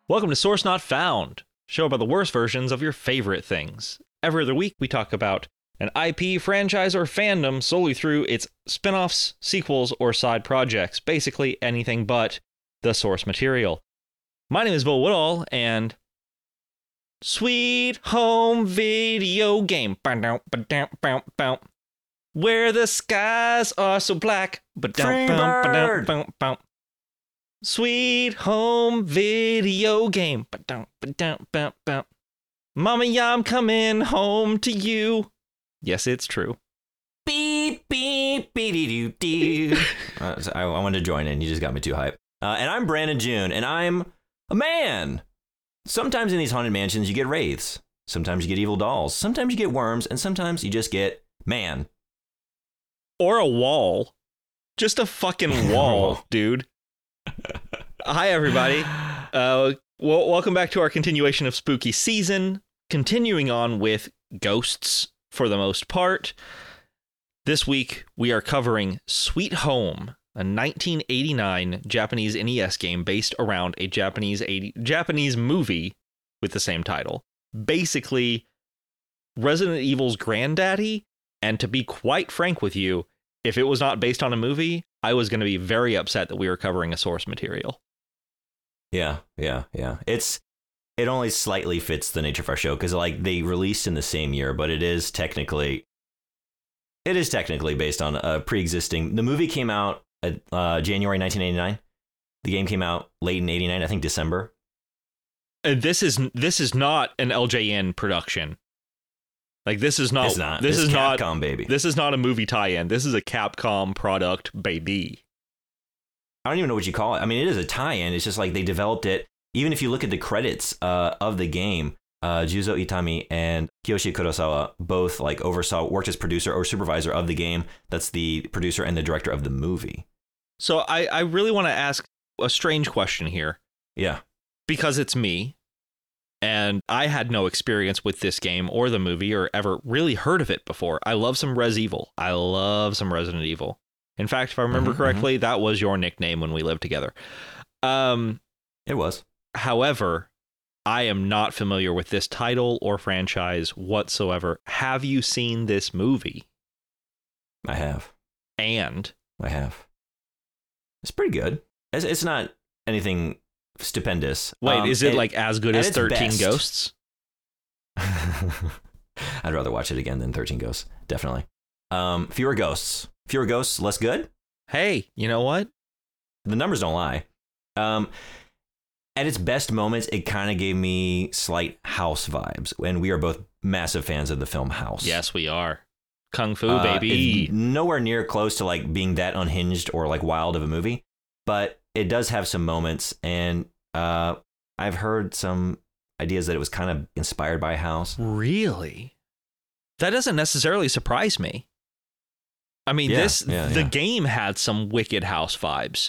Welcome to Source Not Found, show about the worst versions of your favorite things. Every other week, we talk about an IP, franchise, or fandom solely through its spin-offs, sequels, or side projects. Basically, anything but the source material. My name is Bill Woodall, and Sweet Home Video Game. Where the skies are so black. Freebird! Sweet Home Video Game. Mommy, I'm coming home to you. Yes, it's true. Beep, beep, beep-dee-doo-doo. I wanted to join in. You just got me too hyped. And I'm Brandon June, and I'm a man. Sometimes in these haunted mansions, you get wraiths. Sometimes you get evil dolls. Sometimes you get worms, and sometimes you just get man. Or a wall. Just a fucking wall, dude. Hi, everybody. Welcome back to our continuation of Spooky Season. Continuing on with ghosts for the most part. This week, we are covering Sweet Home, a 1989 Japanese NES game based around a Japanese movie with the same title. Basically, Resident Evil's granddaddy. And to be quite frank with you, if it was not based on a movie, I was going to be very upset that we were covering a source material. Yeah. It only slightly fits the nature of our show because they released in the same year, but it is technically based on a pre-existing. The movie came out January 1989. The game came out late in '89, I think December. This is not an LJN production. This is not. This is Capcom, not, baby. This is not a movie tie-in. This is a Capcom product, baby. I don't even know what you call it. I mean, it is a tie-in. It's just they developed it. Even if you look at the credits of the game, Juzo Itami and Kiyoshi Kurosawa both worked as producer or supervisor of the game. That's the producer and the director of the movie. So I really want to ask a strange question here. Yeah. Because it's me, and I had no experience with this game or the movie or ever really heard of it before. I love some Res Evil. I love some Resident Evil. In fact, if I remember correctly, that was your nickname when we lived together. It was. However, I am not familiar with this title or franchise whatsoever. Have you seen this movie? I have. And? I have. It's pretty good. It's not anything stupendous. Wait, is it as good as 13 best. Ghosts? I'd rather watch it again than 13 Ghosts. Definitely. Fewer ghosts. Fewer ghosts, less good? Hey, you know what? The numbers don't lie. At its best moments, it kind of gave me slight House vibes. And we are both massive fans of the film House. Yes, we are. Kung Fu, baby. It's nowhere near close to being that unhinged or wild of a movie. But it does have some moments. And I've heard some ideas that it was kind of inspired by House. Really? That doesn't necessarily surprise me. I mean, the game had some wicked House vibes.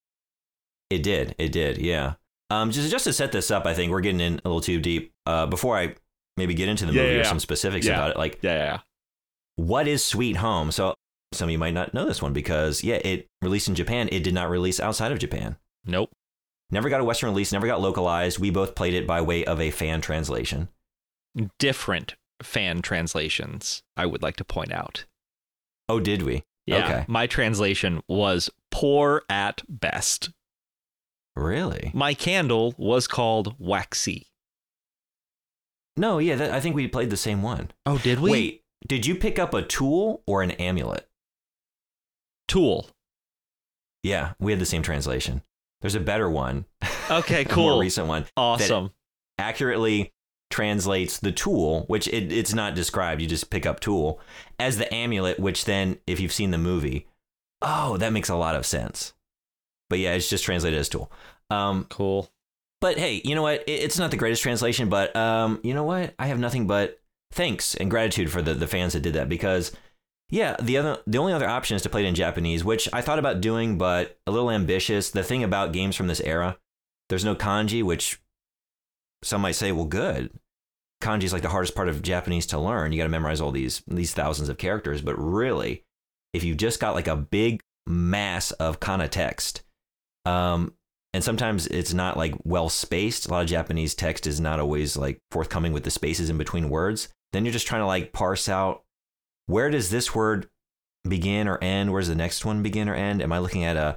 It did, yeah. Just to set this up, I think we're getting in a little too deep. Before I maybe get into the movie or some specifics about it, what is Sweet Home? So some of you might not know this one because, it released in Japan. It did not release outside of Japan. Nope. Never got a Western release, never got localized. We both played it by way of a fan translation. Different fan translations, I would like to point out. Oh, did we? Yeah, okay. My translation was poor at best. Really? My candle was called Waxy. No, I think we played the same one. Oh, did we? Wait, did you pick up a tool or an amulet? Tool. Yeah, we had the same translation. There's a better one. Okay, a cool. more recent one. Awesome. That accurately translates the tool, which it's not described. You just pick up tool as the amulet, which then, if you've seen the movie, that makes a lot of sense. But yeah, it's just translated as tool. Cool. But hey, you know what? It's not the greatest translation, but you know what? I have nothing but thanks and gratitude for the fans that did that because, the only other option is to play it in Japanese, which I thought about doing, but a little ambitious. The thing about games from this era, there's no kanji, which some might say, well, good. Kanji is the hardest part of Japanese to learn. You got to memorize all these thousands of characters, but really, if you've just got a big mass of kana text, and sometimes it's not like well spaced. A lot of Japanese text is not always like forthcoming with the spaces in between words. Then you're just trying to like parse out, where does this word begin or end? Where's the next one begin or end? Am I looking at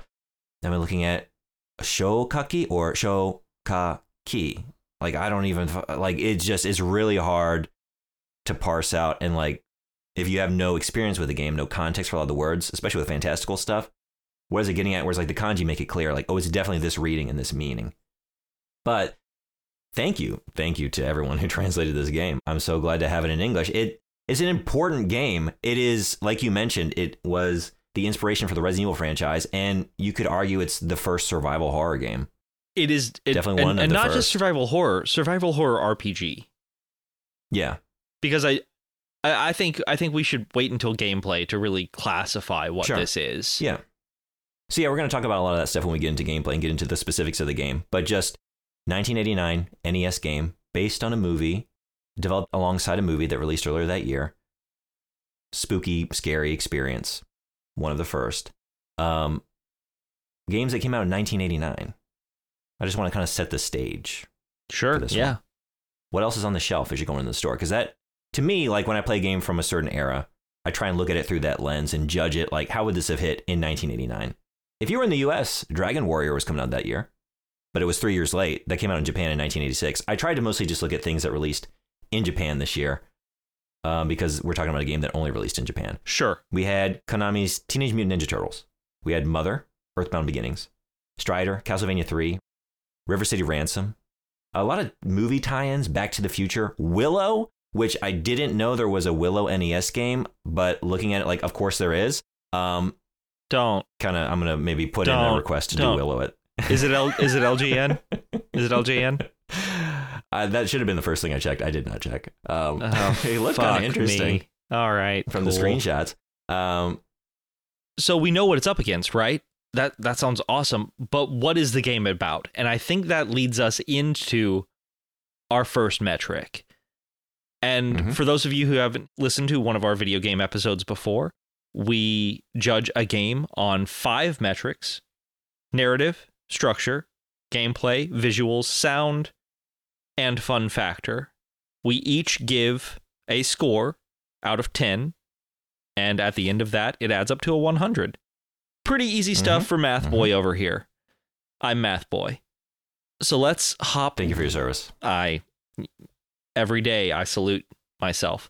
shokaki or shokaki? Like, I don't even, like, it's really hard to parse out. And like, if you have no experience with the game, no context for a lot of the words, especially with fantastical stuff, what is it getting at? Whereas like the kanji make it clear, like, oh, it's definitely this reading and this meaning. But thank you to everyone who translated this game. I'm so glad to have it in English. It's an important game. It is, like you mentioned, it was the inspiration for the Resident Evil franchise, and you could argue it's the first survival horror game. It is definitely one of the and not first. just survival horror RPG. Yeah, because I think we should wait until gameplay to really classify what this is. Yeah. So yeah, we're going to talk about a lot of that stuff when we get into gameplay and get into the specifics of the game. But just 1989 NES game based on a movie, developed alongside a movie that released earlier that year. Spooky, scary experience. One of the first. Games that came out in 1989. I just want to kind of set the stage. Sure, yeah. One. What else is on the shelf as you're going in the store? Because that, to me, like when I play a game from a certain era, I try and look at it through that lens and judge it like, how would this have hit in 1989? If you were in the US, Dragon Warrior was coming out that year, but it was 3 years late. That came out in Japan in 1986. I tried to mostly just look at things that released in Japan this year, because we're talking about a game that only released in Japan. Sure. We had Konami's Teenage Mutant Ninja Turtles. We had Mother, Earthbound Beginnings, Strider, Castlevania 3, River City Ransom. A lot of movie tie-ins, Back to the Future, Willow, which I didn't know there was a Willow NES game, but looking at it, like, of course there is. I'm going to maybe put in a request to do Willow it. Is it LGN? Is it LJN? That should have been the first thing I checked. I did not check. It looked kind of interesting. Me. All right. From the screenshots. So we know what it's up against, right? That sounds awesome. But what is the game about? And I think that leads us into our first metric. And for those of you who haven't listened to one of our video game episodes before, we judge a game on 5 metrics: narrative, structure, gameplay, visuals, sound, and fun factor. We each give a score out of 10, and at the end of that, it adds up to a 100. Pretty easy stuff for Math Boy over here. I'm Math Boy. So let's hop... Thank you for your service. Every day, I salute myself.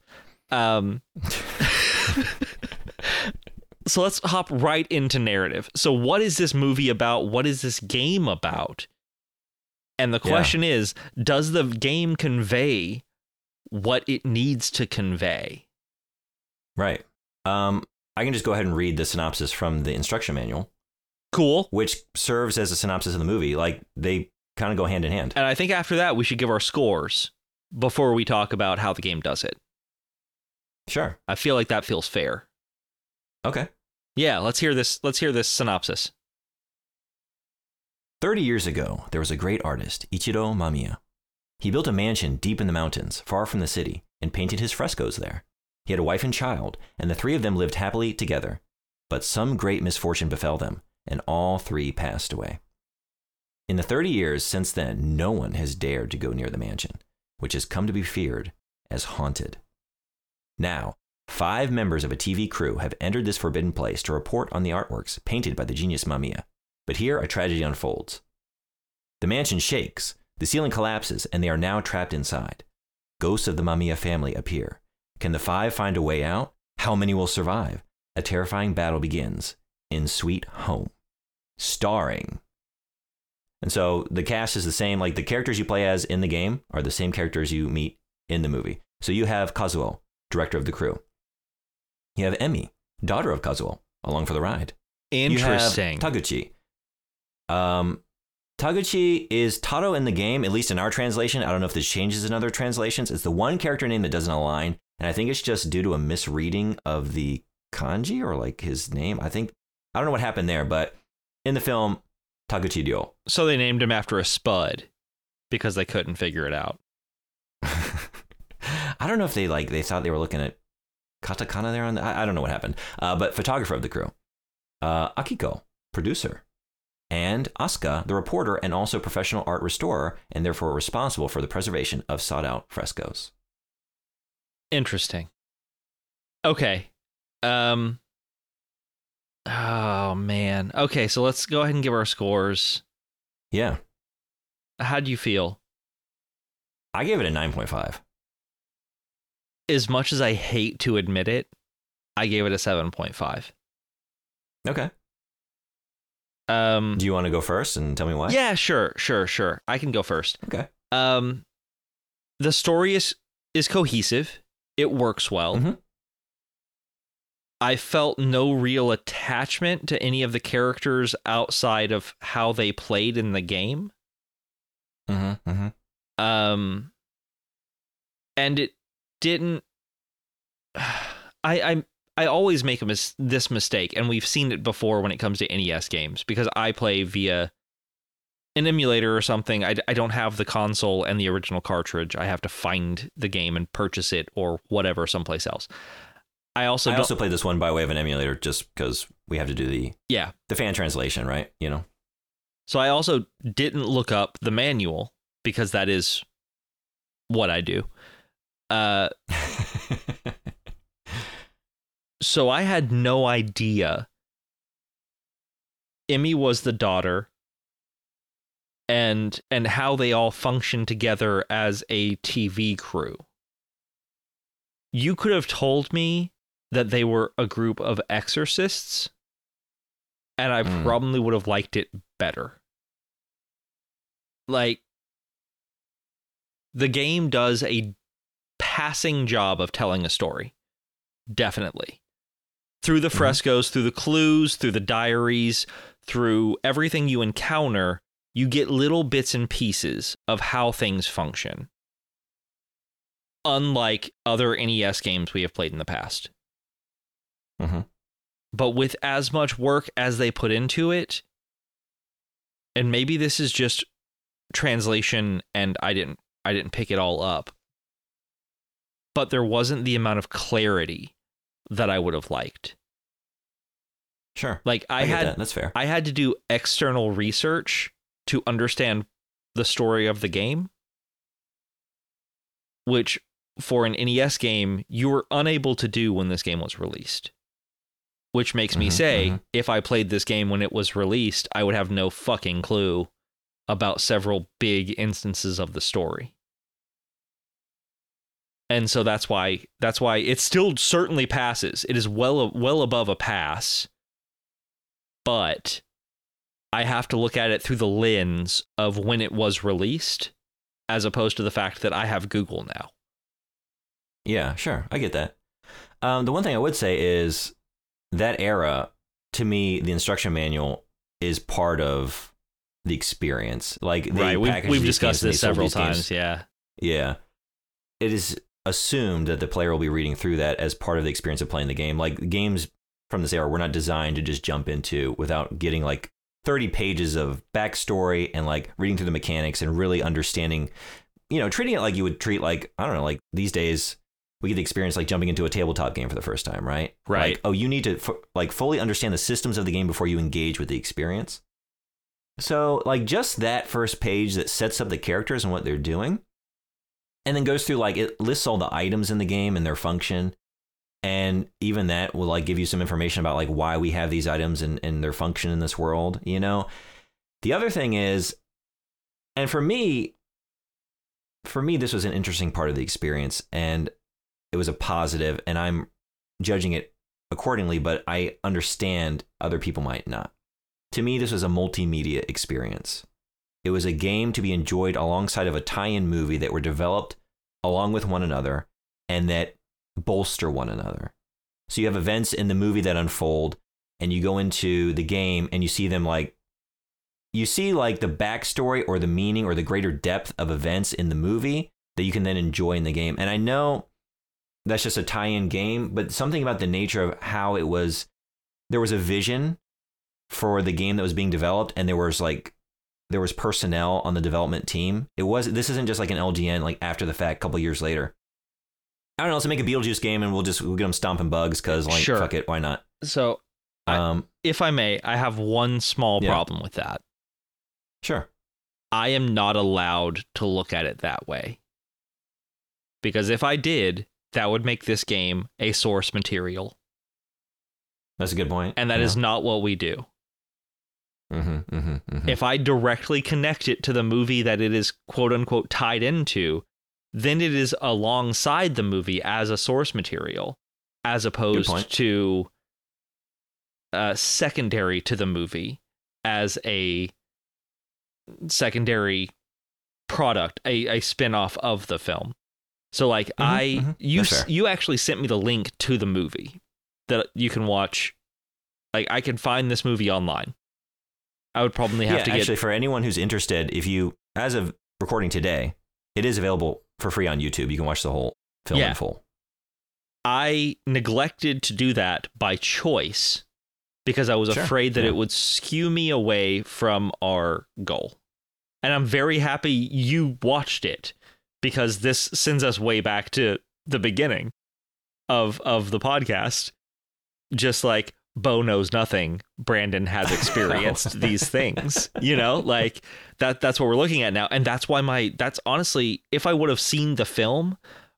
So let's hop right into narrative. So what is this movie about? What is this game about? And the question is, does the game convey what it needs to convey? Right. I can just go ahead and read the synopsis from the instruction manual. Cool. Which serves as a synopsis of the movie. Like, they kind of go hand in hand. And I think after that, we should give our scores before we talk about how the game does it. Sure. I feel like that feels fair. Okay. Yeah, let's hear this synopsis. 30 years ago, there was a great artist, Ichiro Mamiya. He built a mansion deep in the mountains, far from the city, and painted his frescoes there. He had a wife and child, and the 3 of them lived happily together. But some great misfortune befell them, and all 3 passed away. In the 30 years since then, no one has dared to go near the mansion, which has come to be feared as haunted. Now, 5 members of a TV crew have entered this forbidden place to report on the artworks painted by the genius Mamiya. But here a tragedy unfolds. The mansion shakes, the ceiling collapses, and they are now trapped inside. Ghosts of the Mamiya family appear. Can the 5 find a way out? How many will survive? A terrifying battle begins in Sweet Home. Starring. And so the cast is the same, like the characters you play as in the game are the same characters you meet in the movie. So you have Kazuo, director of the crew. You have Emi, daughter of Kazuo, along for the ride. Interesting. You have Taguchi. Taguchi is Taro in the game, at least in our translation. I don't know if this changes in other translations. It's the one character name that doesn't align, and I think it's just due to a misreading of the kanji or like his name. I don't know what happened there, but in the film, Taguchi Ryo. So they named him after a spud because they couldn't figure it out. I don't know if they thought they were looking at katakana there on I don't know what happened. But photographer of the crew, Akiko, producer, and Asuka, the reporter and also professional art restorer, and therefore responsible for the preservation of sought-out frescoes. Interesting. Okay. Oh, man. Okay, so let's go ahead and give our scores. Yeah. How'd you feel? I gave it a 9.5. As much as I hate to admit it, I gave it a 7.5. Okay. Do you want to go first and tell me why? Yeah, sure. I can go first. Okay. The story is cohesive. It works well. Mm-hmm. I felt no real attachment to any of the characters outside of how they played in the game. Mm-hmm. Mm-hmm. And it didn't. I always make this mistake, and we've seen it before when it comes to NES games, because I play via an emulator or something. I don't have the console and the original cartridge. I have to find the game and purchase it or whatever someplace else. I also played this one by way of an emulator just because we have to do the fan translation, right? You know. So I also didn't look up the manual because that is what I do. So I had no idea Emmy was the daughter and how they all function together as a TV crew. You could have told me that they were a group of exorcists, and I probably would have liked it better. Like, the game does a passing job of telling a story. Definitely. Through the frescoes, through the clues, through the diaries, through everything you encounter, you get little bits and pieces of how things function. Unlike other NES games we have played in the past. Mm-hmm. But with as much work as they put into it, and maybe this is just translation and I didn't pick it all up, but there wasn't the amount of clarity that I would have liked. Sure. Like I get that. That's fair. I had to do external research to understand the story of the game, which for an NES game you were unable to do when this game was released. Which makes me say, if I played this game when it was released, I would have no fucking clue about several big instances of the story. And so that's why it still certainly passes. It is well above a pass. But I have to look at it through the lens of when it was released, as opposed to the fact that I have Google now. Yeah, sure. I get that. The one thing I would say is that era, to me, the instruction manual is part of the experience. Like, right, we've discussed this several times. Yeah. It is assumed that the player will be reading through that as part of the experience of playing the game. Like, games from this era were not designed to just jump into without getting like 30 pages of backstory and like reading through the mechanics and really understanding, treating it like you would treat, like, I don't know, like these days we get the experience like jumping into a tabletop game for the first time, right? Right. Like, oh, you need to fully understand the systems of the game before you engage with the experience. So like just that first page that sets up the characters and what they're doing, and then goes through, like, it lists all the items in the game and their function. And even that will like give you some information about like why we have these items and their function in this world, The other thing is, and for me, this was an interesting part of the experience, and it was a positive, and I'm judging it accordingly, but I understand other people might not. To me, this was a multimedia experience. It was a game to be enjoyed alongside of a tie-in movie that were developed along with one another and that bolster one another. So you have events in the movie that unfold, and you go into the game and you see them like the backstory or the meaning or the greater depth of events in the movie that you can then enjoy in the game. And I know that's just a tie-in game, but something about the nature of how it was, there was a vision for the game that was being developed, and there was personnel on the development team. This isn't just like an LGN, like after the fact, a couple years later. I don't know, let's make a Beetlejuice game and we'll get them stomping bugs because, like, sure. Fuck it, why not? So, if I may, I have one small Yeah. problem with that. Sure. I am not allowed to look at it that way. Because if I did, that would make this game a source material. That's a good point. And that is not what we do. Mm-hmm. If I directly connect it to the movie that it is quote unquote tied into, then it is alongside the movie as a source material, as opposed to secondary to the movie as a secondary product, a spin-off of the film. So like you actually sent me the link to the movie that you can watch. Like I can find this movie online. I would probably have to get... Actually, for anyone who's interested, if you, as of recording today, it is available for free on YouTube. You can watch the whole film in full. I neglected to do that by choice because I was afraid that it would skew me away from our goal. And I'm very happy you watched it because this sends us way back to the beginning of the podcast. Just like... Bo knows nothing. Brandon has experienced these things, you know, like that's what we're looking at now. And that's why that's honestly, if I would have seen the film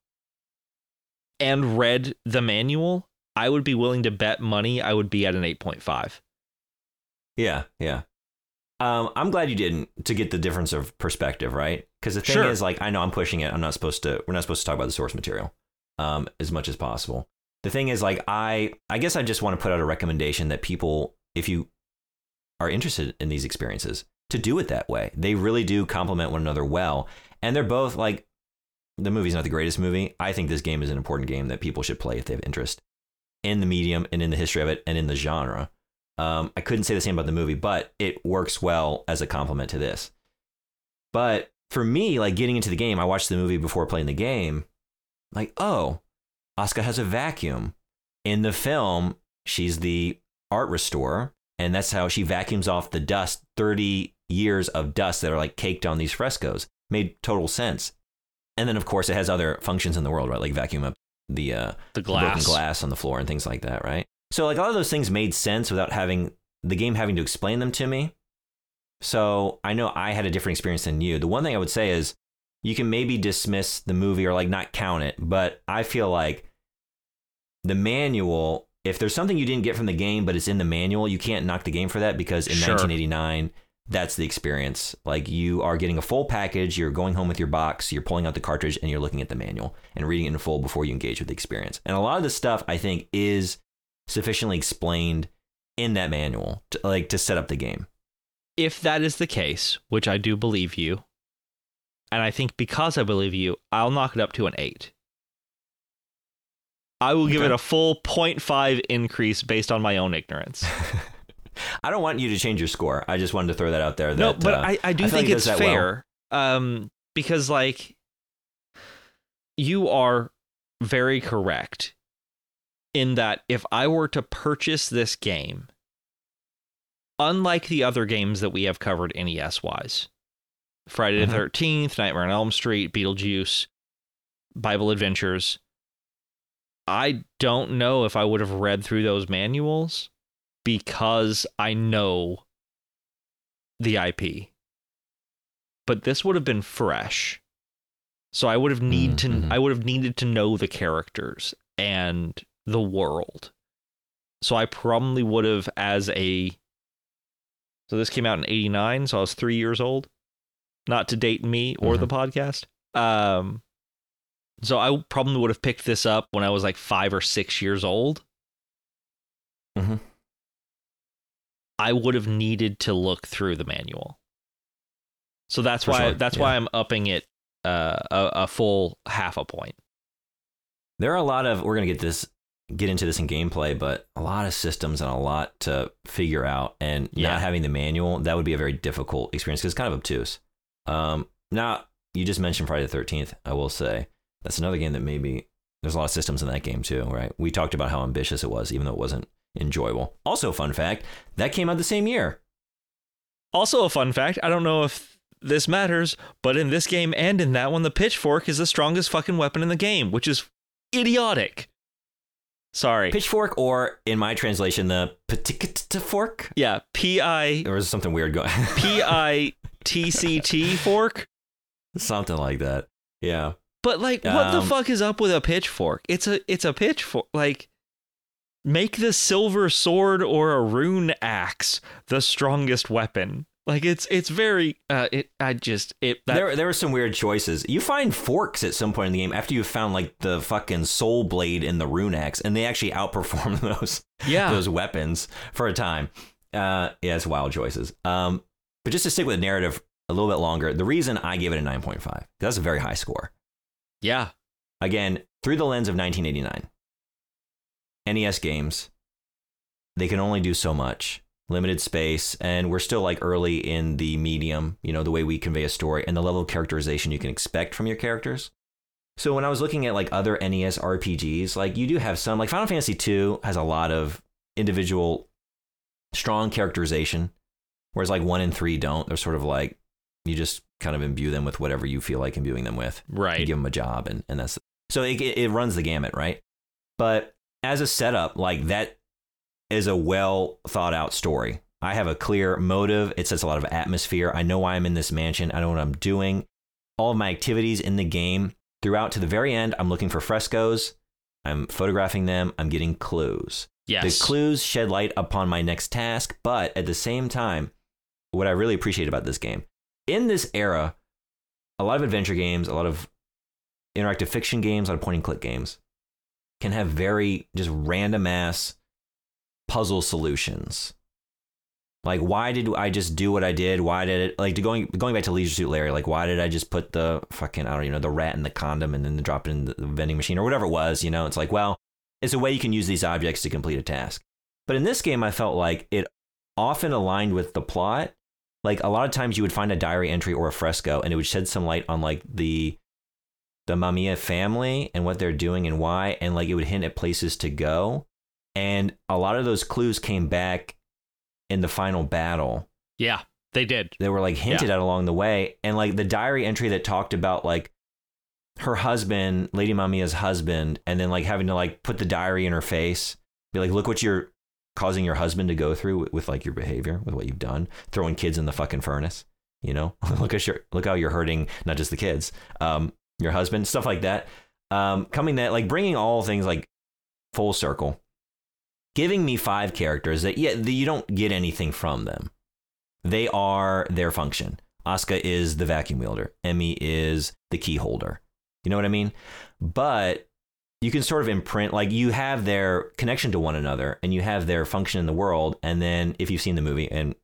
and read the manual, I would be willing to bet money I would be at an 8.5. Yeah. I'm glad you didn't, to get the difference of perspective, right? Because the thing is, like, I know I'm pushing it. We're not supposed to talk about the source material as much as possible. The thing is, like, I guess I just want to put out a recommendation that people, if you are interested in these experiences, to do it that way. They really do complement one another well. And they're both, like, the movie's not the greatest movie. I think this game is an important game that people should play if they have interest in the medium and in the history of it and in the genre. I couldn't say the same about the movie, but it works well as a complement to this. But for me, like, getting into the game, I watched the movie before playing the game. Like, oh, Asuka has a vacuum. In the film, she's the art restorer, and that's how she vacuums off the dust, 30 years of dust that are like caked on these frescoes. Made total sense. And then, of course, it has other functions in the world, right? Like vacuum up the broken glass on the floor and things like that, right? So like all of those things made sense without having the game having to explain them to me. So I know I had a different experience than you. The one thing I would say is, you can maybe dismiss the movie or like not count it, but I feel like the manual, if there's something you didn't get from the game, but it's in the manual, you can't knock the game for that because in 1989, that's the experience. Like you are getting a full package, you're going home with your box, you're pulling out the cartridge and you're looking at the manual and reading it in full before you engage with the experience. And a lot of the stuff I think is sufficiently explained in that manual to set up the game. If that is the case, which I do believe you, and I think because I believe you, I'll knock it up to an 8. I will give it a full 0.5 increase based on my own ignorance. I don't want you to change your score. I just wanted to throw that out there. No, but I do think it's fair. Well. Because, like, you are very correct in that if I were to purchase this game, unlike the other games that we have covered NES-wise, Friday the 13th, Nightmare on Elm Street, Beetlejuice, Bible Adventures, I don't know if I would have read through those manuals because I know the IP. But this would have been fresh. So I would have needed to know the characters and the world. So I probably would have so this came out in 89, so I was 3 years old. Not to date me or the podcast. So I probably would have picked this up when I was like 5 or 6 years old. I would have needed to look through the manual. So that's why I'm upping it a full half a point. There are a lot of, we're going to get into this in gameplay, but a lot of systems and a lot to figure out, and not having the manual, that would be a very difficult experience because it's kind of obtuse. Now, you just mentioned Friday the 13th. I will say that's another game that maybe there's a lot of systems in that game too, right? We talked about how ambitious it was, even though it wasn't enjoyable. Also, fun fact, that came out the same year. Also a fun fact, I don't know if this matters, but in this game and in that one, the pitchfork is the strongest fucking weapon in the game, which is idiotic. Sorry. Pitchfork, or in my translation, the Pitcct-fork? Yeah, There was something weird going. PITCT fork. Something like that. Yeah. But like, what the fuck is up with a pitchfork? It's a pitchfork. Like, make the silver sword or a rune axe the strongest weapon. Like, it's very there were some weird choices. You find forks at some point in the game after you've found like the fucking soul blade and the rune axe, and they actually outperform those weapons for a time. It's wild choices. But just to stick with the narrative a little bit longer, the reason I gave it a 9.5, that's a very high score. Yeah. Again, through the lens of 1989. NES games, they can only do so much. Limited space, and we're still like early in the medium, the way we convey a story and the level of characterization you can expect from your characters. So when I was looking at like other NES RPGs, like you do have some, like Final Fantasy II has a lot of individual strong characterization, whereas like 1 and 3 don't. They're sort of like, you just kind of imbue them with whatever you feel like imbuing them with. Right. You give them a job, and that's, so it runs the gamut, right? But as a setup, like that is a well thought out story. I have a clear motive. It sets a lot of atmosphere. I know why I'm in this mansion. I know what I'm doing. All of my activities in the game throughout to the very end, I'm looking for frescoes. I'm photographing them. I'm getting clues. Yes. The clues shed light upon my next task, but at the same time, what I really appreciate about this game, in this era, a lot of adventure games, a lot of interactive fiction games, a lot of point and click games can have very just random ass puzzle solutions. Like, why did I just do what I did? Why did it, like, going back to Leisure Suit Larry, like, why did I just put the fucking, I don't even know, the rat in the condom and then drop it in the vending machine or whatever it was, It's like, well, it's a way you can use these objects to complete a task. But in this game, I felt like it often aligned with the plot. Like, a lot of times you would find a diary entry or a fresco, and it would shed some light on, like, the Mamiya family and what they're doing and why, and, like, it would hint at places to go. And a lot of those clues came back in the final battle. Yeah, they did. They were like hinted at along the way. And like the diary entry that talked about like her husband, Lady Mamiya's husband, and then like having to like put the diary in her face, be like, look what you're causing your husband to go through with like your behavior, with what you've done, throwing kids in the fucking furnace, look how you're hurting, not just the kids, your husband, stuff like that. Bringing all things like full circle. Giving me 5 characters that you don't get anything from them. They are their function. Asuka is the vacuum wielder. Emmy is the key holder. You know what I mean? But you can sort of imprint, like you have their connection to one another and you have their function in the world. And then if you've seen the movie, and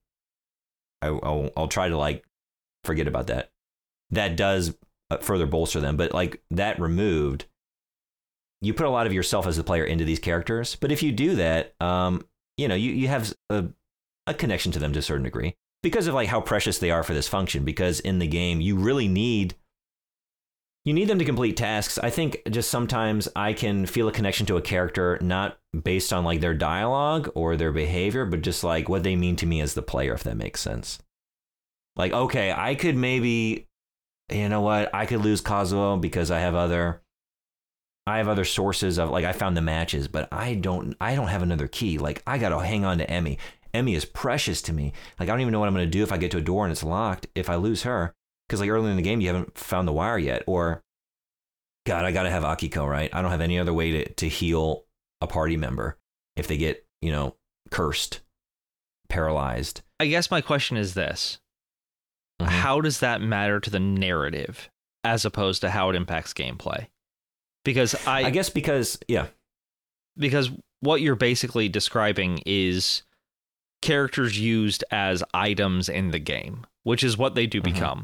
I'll try to like forget about that, that does further bolster them. But like that removed, you put a lot of yourself as the player into these characters. But if you do that, you have a connection to them to a certain degree because of like how precious they are for this function. Because in the game, you really need them to complete tasks. I think just sometimes I can feel a connection to a character, not based on like their dialogue or their behavior, but just like what they mean to me as the player, if that makes sense. Like, okay, I could maybe, I could lose Kazuo because I have other sources of like I found the matches, but I don't have another key. Like I gotta hang on to Emmy. Emmy is precious to me. Like I don't even know what I'm gonna do if I get to a door and it's locked if I lose her. Because like early in the game you haven't found the wire yet. Or God, I gotta have Akiko, right? I don't have any other way to heal a party member if they get, cursed, paralyzed. I guess my question is this. Mm-hmm. How does that matter to the narrative as opposed to how it impacts gameplay? Because because what you're basically describing is characters used as items in the game, which is what they do become,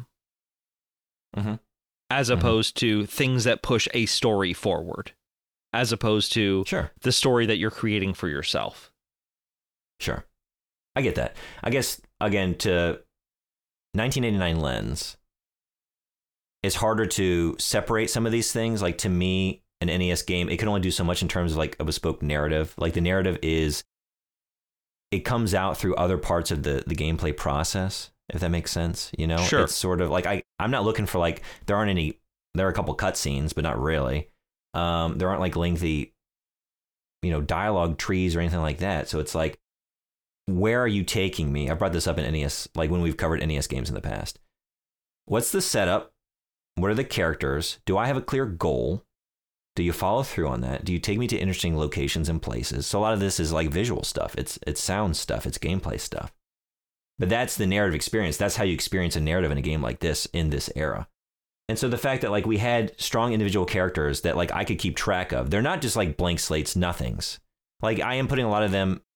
as opposed to things that push a story forward, as opposed to the story that you're creating for yourself. Sure. I get that. I guess, again, to 1989 lens, it's harder to separate some of these things. Like to me, an NES game, it can only do so much in terms of like a bespoke narrative. Like the narrative it comes out through other parts of the gameplay process, if that makes sense. Sure. It's sort of like I'm not looking for like, there are a couple cutscenes, but not really. There aren't like lengthy dialogue trees or anything like that. So it's like, where are you taking me? I brought this up in NES, like when we've covered NES games in the past. What's the setup? What are the characters? Do I have a clear goal? Do you follow through on that? Do you take me to interesting locations and places? So a lot of this is like visual stuff. It's sound stuff. It's gameplay stuff. But that's the narrative experience. That's how you experience a narrative in a game like this in this era. And so the fact that like we had strong individual characters that like I could keep track of, they're not just like blank slates, nothings. Like I'm putting a lot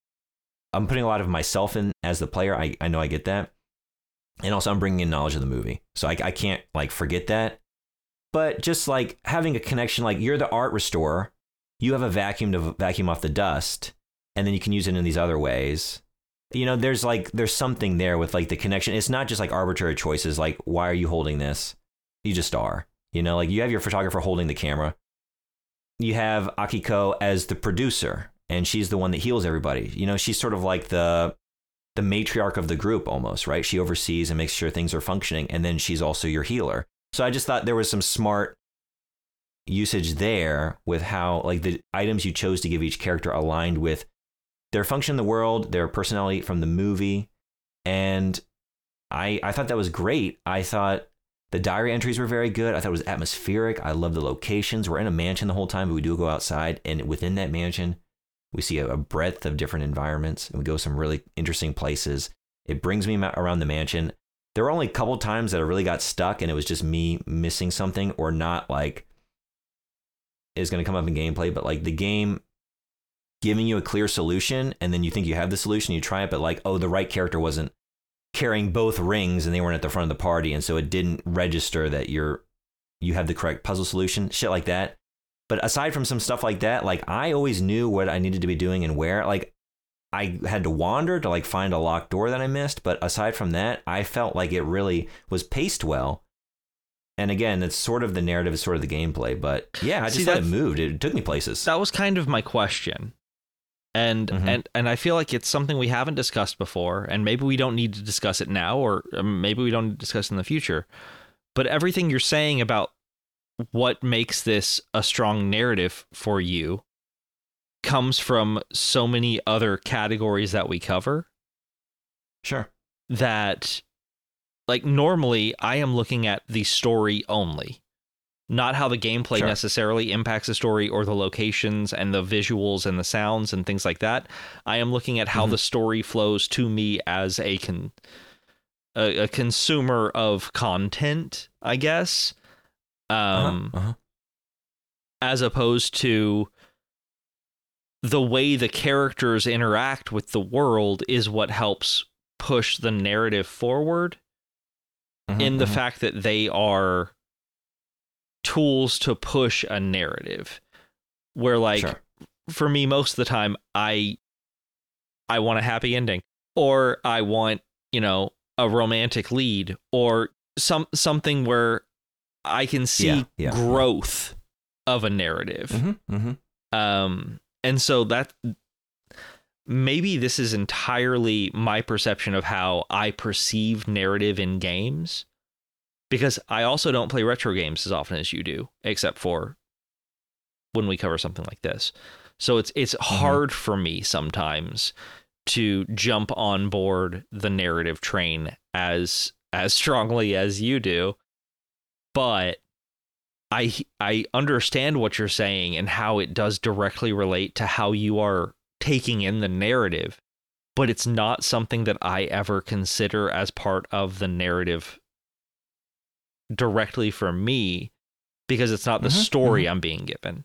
of myself in as the player. I know I get that. And also I'm bringing in knowledge of the movie. So I can't like forget that. But just like having a connection, like you're the art restorer, you have a vacuum to vacuum off the dust, and then you can use it in these other ways. There's something there with like the connection. It's not just like arbitrary choices. Like, why are you holding this? You just are, like you have your photographer holding the camera. You have Akiko as the producer, and she's the one that heals everybody. She's sort of like the matriarch of the group almost, right? She oversees and makes sure things are functioning. And then she's also your healer. So I just thought there was some smart usage there with how like the items you chose to give each character aligned with their function in the world, their personality from the movie. And I thought that was great. I thought the diary entries were very good. I thought it was atmospheric. I love the locations. We're in a mansion the whole time, but we do go outside. And within that mansion, we see a breadth of different environments. And we go some really interesting places. It brings me around the mansion. There were only a couple times that I really got stuck, and it was just me missing something or not like is going to come up in gameplay, but like the game giving you a clear solution, and then you think you have the solution, you try it, but like, oh, the right character wasn't carrying both rings and they weren't at the front of the party, and so it didn't register that you have the correct puzzle solution, shit like that. But aside from some stuff like that, like I always knew what I needed to be doing and where. Like I had to wander to like find a locked door that I missed, but aside from that, I felt like it really was paced well. And again, it's sort of the narrative, is sort of the gameplay, but yeah, I just thought it moved. It took me places. That was kind of my question. And I feel like it's something we haven't discussed before, and maybe we don't need to discuss it now, or maybe we don't need to discuss it in the future. But everything you're saying about what makes this a strong narrative for you comes from so many other categories that we cover. Sure. That, like, normally I am looking at the story only, not how the gameplay necessarily impacts the story or the locations and the visuals and the sounds and things like that. I am looking at how the story flows to me as a consumer of content, I guess, as opposed to the way the characters interact with the world is what helps push the narrative forward in the fact that they are tools to push a narrative, where like for me most of the time I want a happy ending, or I want, a romantic lead, or something where I can see growth of a narrative. And so that maybe this is entirely my perception of how I perceive narrative in games, because I also don't play retro games as often as you do, except for when we cover something like this. So it's hard for me sometimes to jump on board the narrative train as strongly as you do. But I understand what you're saying and how it does directly relate to how you are taking in the narrative, but it's not something that I ever consider as part of the narrative directly for me, because it's not the story I'm being given.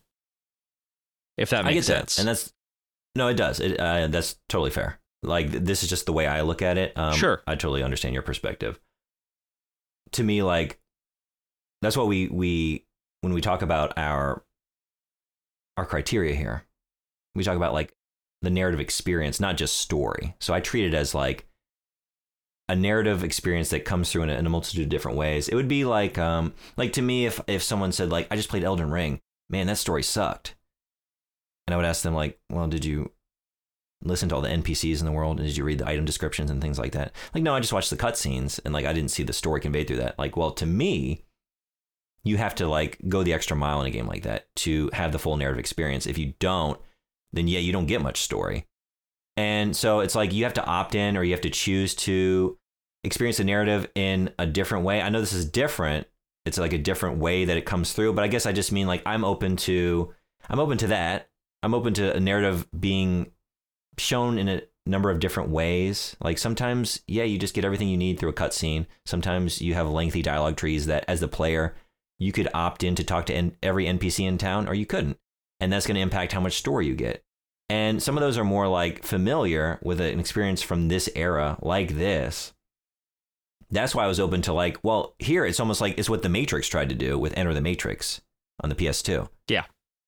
If that makes sense. That. And no, it does. That's totally fair. Like, this is just the way I look at it. Sure. I totally understand your perspective. To me, like, that's what we when we talk about our criteria here, we talk about like the narrative experience, not just story. So I treat it as like a narrative experience that comes through in a multitude of different ways. It would be like to me, if someone said like, I just played Elden Ring, man, that story sucked. And I would ask them like, well, did you listen to all the NPCs in the world? And did you read the item descriptions and things like that? Like, no, I just watched the cutscenes and like, I didn't see the story conveyed through that. Like, well, to me, you have to like go the extra mile in a game like that to have the full narrative experience. If you don't, then yeah, you don't get much story. And so it's like you have to opt in or you have to choose to experience the narrative in a different way. I know this is different. It's like a different way that it comes through, but I guess I just mean like I'm open to that. I'm open to a narrative being shown in a number of different ways. Like sometimes, yeah, you just get everything you need through a cutscene. Sometimes you have lengthy dialogue trees that as the player, you could opt in to talk to every NPC in town or you couldn't. And that's going to impact how much story you get. And some of those are more like familiar with an experience from this era like this. That's why I was open to like, well, here it's almost like it's what The Matrix tried to do with Enter the Matrix on the PS2. Yeah.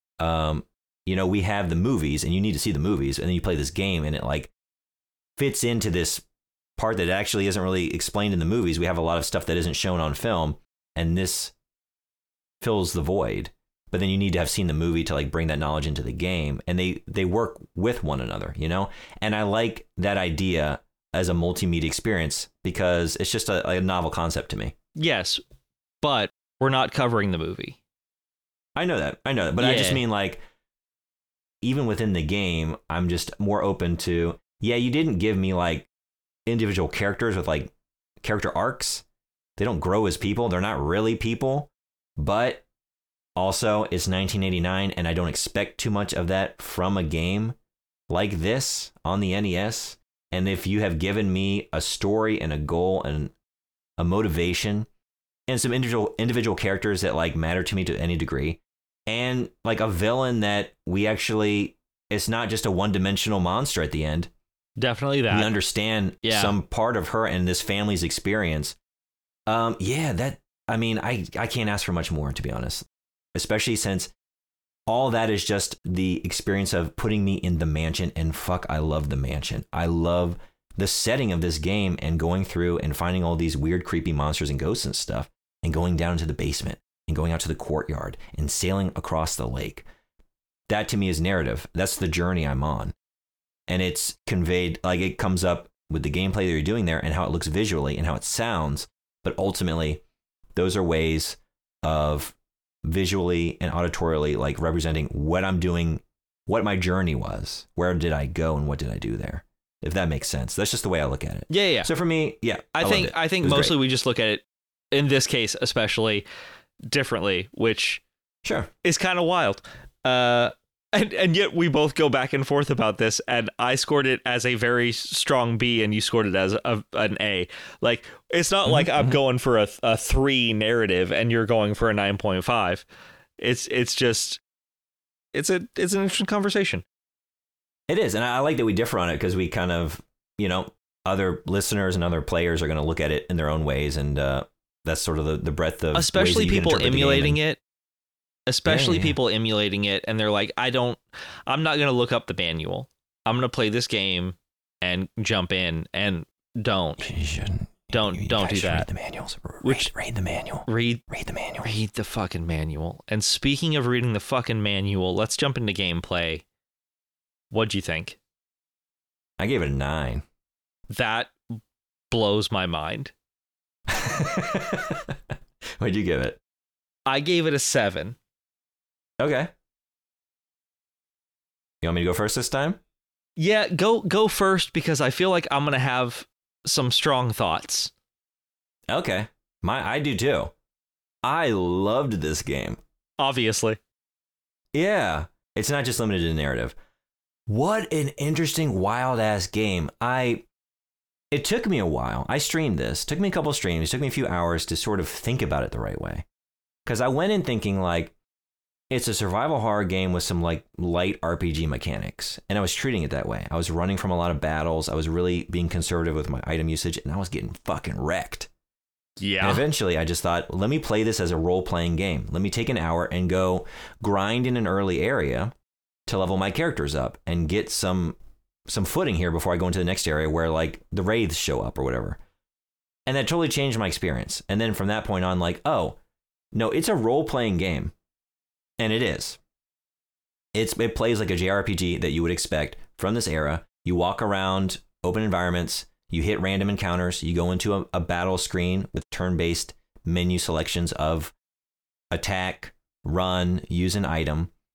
You know, we have the movies and you need to see the movies and then you play this game and it like fits into this part that actually isn't really explained in the movies. We have a lot of stuff that isn't shown on film and this fills the void. But then you need to have seen the movie to like bring that knowledge into the game, and they work with one another, you know? And I like that idea as a multimedia experience because it's just a novel concept to me. Yes, but we're not covering the movie. I know that. But I just mean like, even within the game, I'm just more open to, yeah, you didn't give me like individual characters with like character arcs. They don't grow as people. They're not really people, but also, it's 1989, and I don't expect too much of that from a game like this on the NES. And if you have given me a story and a goal and a motivation and some individual characters that like matter to me to any degree, and like a villain that we actually, it's not just a one-dimensional monster at the end. Definitely that. We understand some part of her and this family's experience. I can't ask for much more, to be honest. Especially since all that is just the experience of putting me in the mansion. And fuck, I love the mansion. I love the setting of this game and going through and finding all these weird, creepy monsters and ghosts and stuff and going down into the basement and going out to the courtyard and sailing across the lake. That to me is narrative. That's the journey I'm on. And it's conveyed, like it comes up with the gameplay that you're doing there and how it looks visually and how it sounds. But ultimately, those are ways of visually and auditorially like representing what I'm doing, what my journey was, where did I go and what did I do there, if that makes sense. That's just the way I look at it. Yeah. So for me, I think mostly great. We just look at it in this case especially differently, which is kind of wild. And yet we both go back and forth about this, and I scored it as a very strong B and you scored it as an A. Like, it's not like I'm going for a 3 narrative and you're going for a 9.5. It's just, it's an interesting conversation. It is, and I like that we differ on it because we kind of, you know, other listeners and other players are going to look at it in their own ways, and that's sort of the breadth of especially people emulating it. Especially people emulating it, and they're like, I'm not going to look up the manual. I'm going to play this game and jump in, and don't do that. Read the manuals. Read the manual. Read the manual. Read the fucking manual. And speaking of reading the fucking manual, let's jump into gameplay. What'd you think? I gave it a 9. That blows my mind. What'd you give it? I gave it a 7. Okay. You want me to go first this time? Yeah, go first because I feel like I'm going to have some strong thoughts. Okay. I do too. I loved this game. Obviously. Yeah. It's not just limited to narrative. What an interesting, wild-ass game. It took me a while. I streamed this. It took me a couple of streams. It took me a few hours to sort of think about it the right way. Because I went in thinking like, it's a survival horror game with some like light RPG mechanics. And I was treating it that way. I was running from a lot of battles. I was really being conservative with my item usage, and I was getting fucking wrecked. Yeah. And eventually I just thought, let me play this as a role-playing game. Let me take an hour and go grind in an early area to level my characters up and get some footing here before I go into the next area where like the wraiths show up or whatever. And that totally changed my experience. And then from that point on, like, oh, no, it's a role-playing game. And it is. It plays like a JRPG that you would expect from this era. You walk around open environments, you hit random encounters, you go into a battle screen with turn-based menu selections of attack, run, use an item.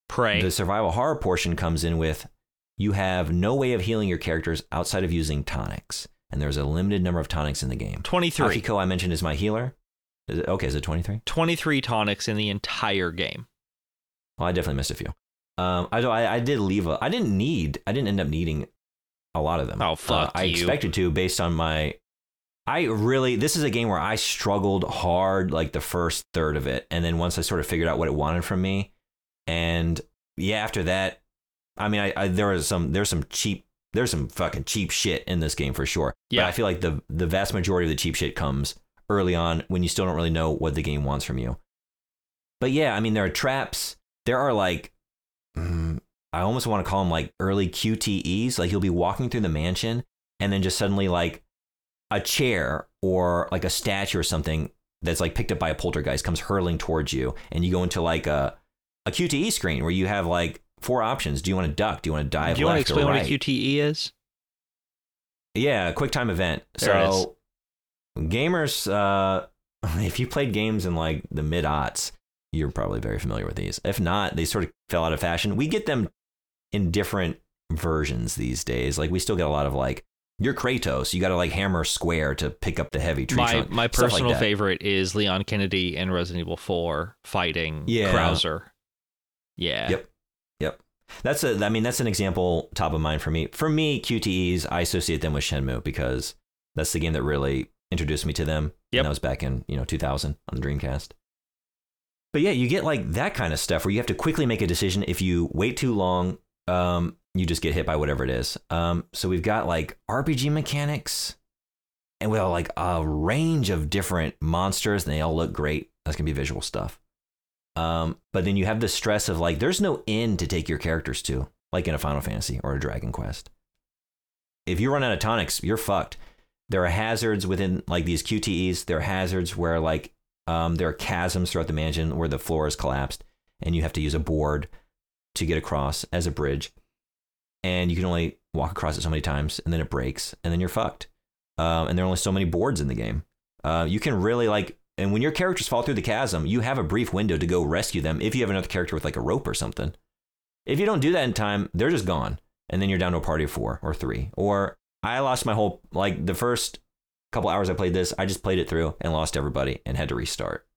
Pray. The survival horror portion comes in with you have no way of healing your characters outside of using tonics. And there's a limited number of tonics in the game. 23. Akiko, I mentioned, is my healer. Is it 23? 23 tonics in the entire game. Well, I definitely missed a few. I did leave I didn't end up needing a lot of them. Oh, fuck I expected to based on this is a game where I struggled hard like the first third of it. And then once I sort of figured out what it wanted from me, and yeah, after that, I mean, there's some fucking cheap shit in this game for sure. Yeah. But I feel like the vast majority of the cheap shit comes early on when you still don't really know what the game wants from you. But yeah, I mean, there are traps. There are like, I almost want to call them like early QTEs. Like you'll be walking through the mansion and then just suddenly like a chair or like a statue or something that's like picked up by a poltergeist comes hurling towards you. And you go into like a QTE screen where you have like 4 options. Do you want to duck? Do you want to dive? Do you want to explain what a QTE is? Yeah, quick time event. So gamers, if you played games in like the mid-aughts, you're probably very familiar with these. If not, they sort of fell out of fashion. We get them in different versions these days. Like we still get a lot of like, you're Kratos, you got to like hammer square to pick up the heavy tree trunk. My personal favorite is Leon Kennedy in Resident Evil 4 fighting Krauser. Yeah. Yep. That's an example top of mind for me. For me, QTEs, I associate them with Shenmue because that's the game that really introduced me to them. Yep. And that was back in 2000 on the Dreamcast. But yeah, you get like that kind of stuff where you have to quickly make a decision. If you wait too long, you just get hit by whatever it is. So we've got like RPG mechanics and we have like a range of different monsters and they all look great. That's going to be visual stuff. But then you have the stress of like, there's no end to take your characters to, like in a Final Fantasy or a Dragon Quest. If you run out of tonics, you're fucked. There are hazards within like these QTEs. There are hazards where like, there are chasms throughout the mansion where the floor is collapsed and you have to use a board to get across as a bridge. And you can only walk across it so many times and then it breaks and then you're fucked. And there are only so many boards in the game. You can really like, and when your characters fall through the chasm, you have a brief window to go rescue them if you have another character with like a rope or something. If you don't do that in time, they're just gone. And then you're down to a party of 4 or 3. Or I lost my whole, like the first couple hours I played this, I just played it through and lost everybody and had to restart.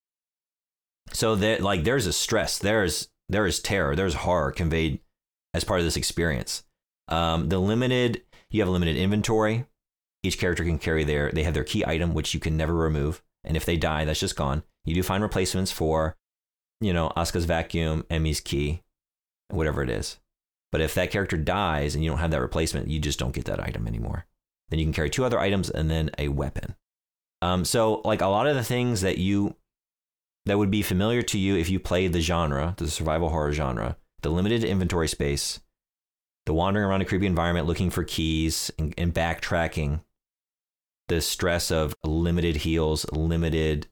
So that like there's a stress, there is terror, there's horror conveyed as part of this experience. You have limited inventory. Each character can carry they have their key item, which you can never remove. And if they die, that's just gone. You do find replacements for, Asuka's vacuum, Emi's key, whatever it is. But if that character dies and you don't have that replacement, you just don't get that item anymore. Then you can carry 2 other items and then a weapon. So like a lot of the things that would be familiar to you if you played the survival horror genre, the limited inventory space, the wandering around a creepy environment looking for keys and backtracking, the stress of limited heals, limited,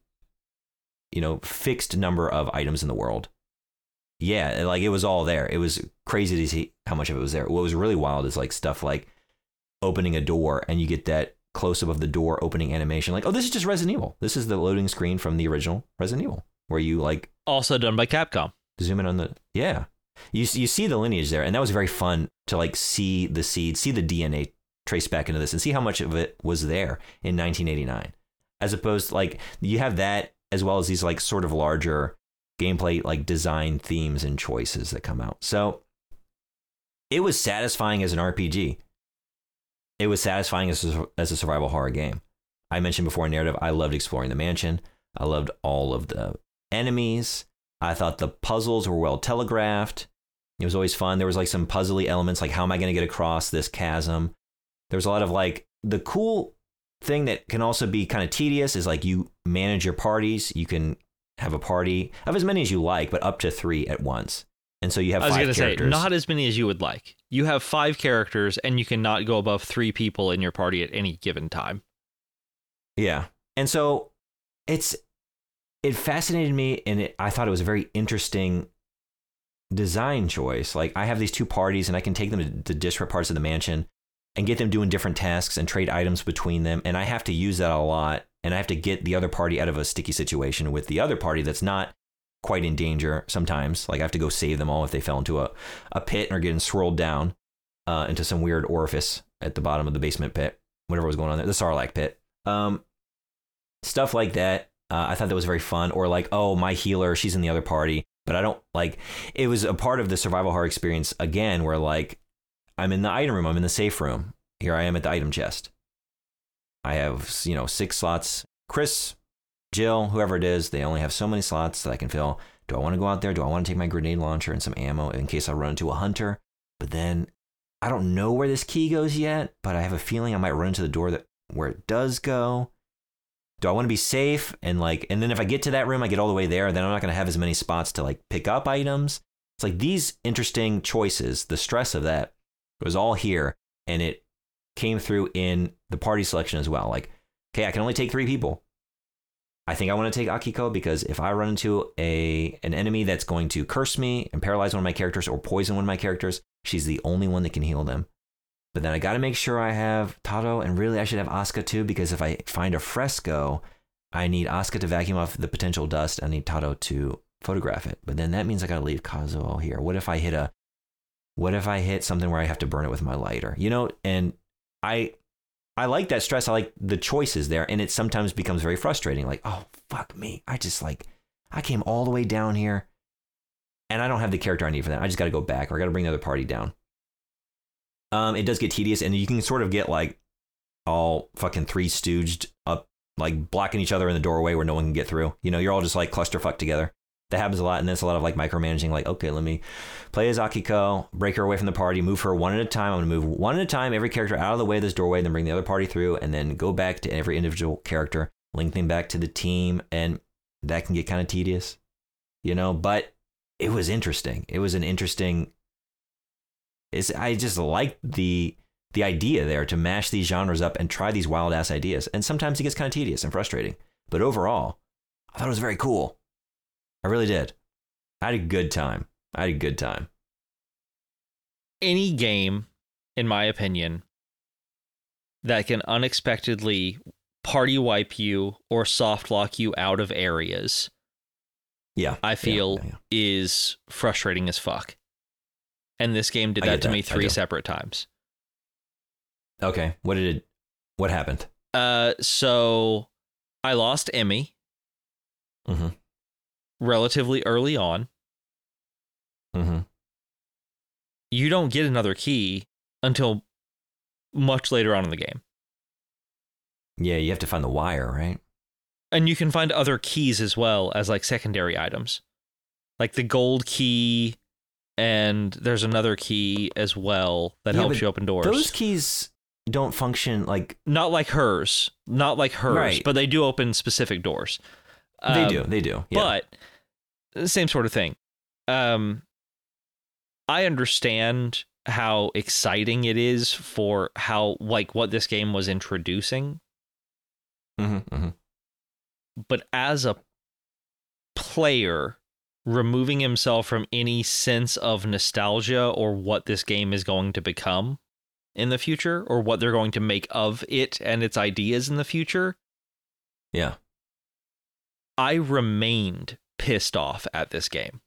fixed number of items in the world. Yeah, like it was all there. It was crazy to see how much of it was there. What was really wild is like stuff like opening a door and you get that close up of the door opening animation. Like, oh, this is just Resident Evil. This is the loading screen from the original Resident Evil where you like. Also done by Capcom. Zoom in on the, yeah. You see the lineage there. And that was very fun to like see the seed, see the DNA trace back into this and see how much of it was there in 1989. As opposed to like, you have that as well as these like sort of larger gameplay, like design themes and choices that come out. So it was satisfying as an RPG. It was satisfying as a survival horror game. I mentioned before in narrative, I loved exploring the mansion. I loved all of the enemies. I thought the puzzles were well telegraphed. It was always fun. There was like some puzzly elements, like how am I going to get across this chasm? There was a lot of like, the cool thing that can also be kind of tedious is like you manage your parties. You can have a party of as many as you like, but up to 3 at once. And so you have 5 characters. I was going to say, not as many as you would like. You have 5 characters, and you cannot go above 3 people in your party at any given time. Yeah. And so it fascinated me, and I thought it was a very interesting design choice. Like, I have these 2 parties, and I can take them to disparate parts of the mansion and get them doing different tasks and trade items between them. And I have to use that a lot, and I have to get the other party out of a sticky situation with the other party that's not quite in danger sometimes. Like I have to go save them all if they fell into a pit and are getting swirled down into some weird orifice at the bottom of the basement pit, whatever was going on there, the Sarlacc pit. Stuff like that. I thought that was very fun. Or like, oh, my healer, she's in the other party, but I don't like. It was a part of the survival horror experience again, where like I'm in the item room, I'm in the safe room. Here I am at the item chest. I have 6 slots. Chris, Jill, whoever it is, they only have so many slots that I can fill. Do I want to go out there? Do I want to take my grenade launcher and some ammo in case I run into a hunter? But then I don't know where this key goes yet, but I have a feeling I might run into the door where it does go. Do I want to be safe? And then if I get to that room, I get all the way there, then I'm not going to have as many spots to like pick up items. It's like these interesting choices, the stress of that was all here, and it came through in the party selection as well. Like, okay, I can only take 3 people. I think I want to take Akiko because if I run into an enemy that's going to curse me and paralyze one of my characters or poison one of my characters, she's the only one that can heal them. But then I got to make sure I have Tato, and really I should have Asuka too, because if I find a fresco, I need Asuka to vacuum off the potential dust. I need Tato to photograph it. But then that means I got to leave Kazuo here. What if I hit something where I have to burn it with my lighter? And I like that stress. I like the choices there, and it sometimes becomes very frustrating. Like, oh, fuck me. I came all the way down here, and I don't have the character I need for that. I just got to go back, or I got to bring the other party down. It does get tedious, and you can sort of get like all fucking 3 stooged up, like blocking each other in the doorway where no one can get through. You're all just like clusterfuck together. That happens a lot, and there's a lot of like micromanaging. Like, okay, let me play as Akiko, break her away from the party, move her one at a time. I'm gonna move one at a time, every character out of the way of this doorway, then bring the other party through, and then go back to every individual character, link them back to the team, and that can get kind of tedious, But it was interesting. It was an interesting. I just liked the idea there to mash these genres up and try these wild ass ideas. And sometimes it gets kind of tedious and frustrating. But overall, I thought it was very cool. I really did. I had a good time. Any game, in my opinion, that can unexpectedly party wipe you or soft lock you out of areas, I feel is frustrating as fuck. And this game did that to me 3 separate times. Okay. What happened? So I lost Emmy. Mm-hmm. Relatively early on. Mm-hmm. You don't get another key until much later on in the game. Yeah, you have to find the wire, right? And you can find other keys as well as like secondary items. Like the gold key, and there's another key as well that helps you open doors. Those keys don't function like... Not like hers, right. But they do open specific doors. They do. Yeah. But same sort of thing. I understand how exciting it is for how what this game was introducing. Mm-hmm, mm-hmm. But as a player, removing himself from any sense of nostalgia or what this game is going to become in the future, or what they're going to make of it and its ideas in the future. Yeah. I remained pissed off at this game.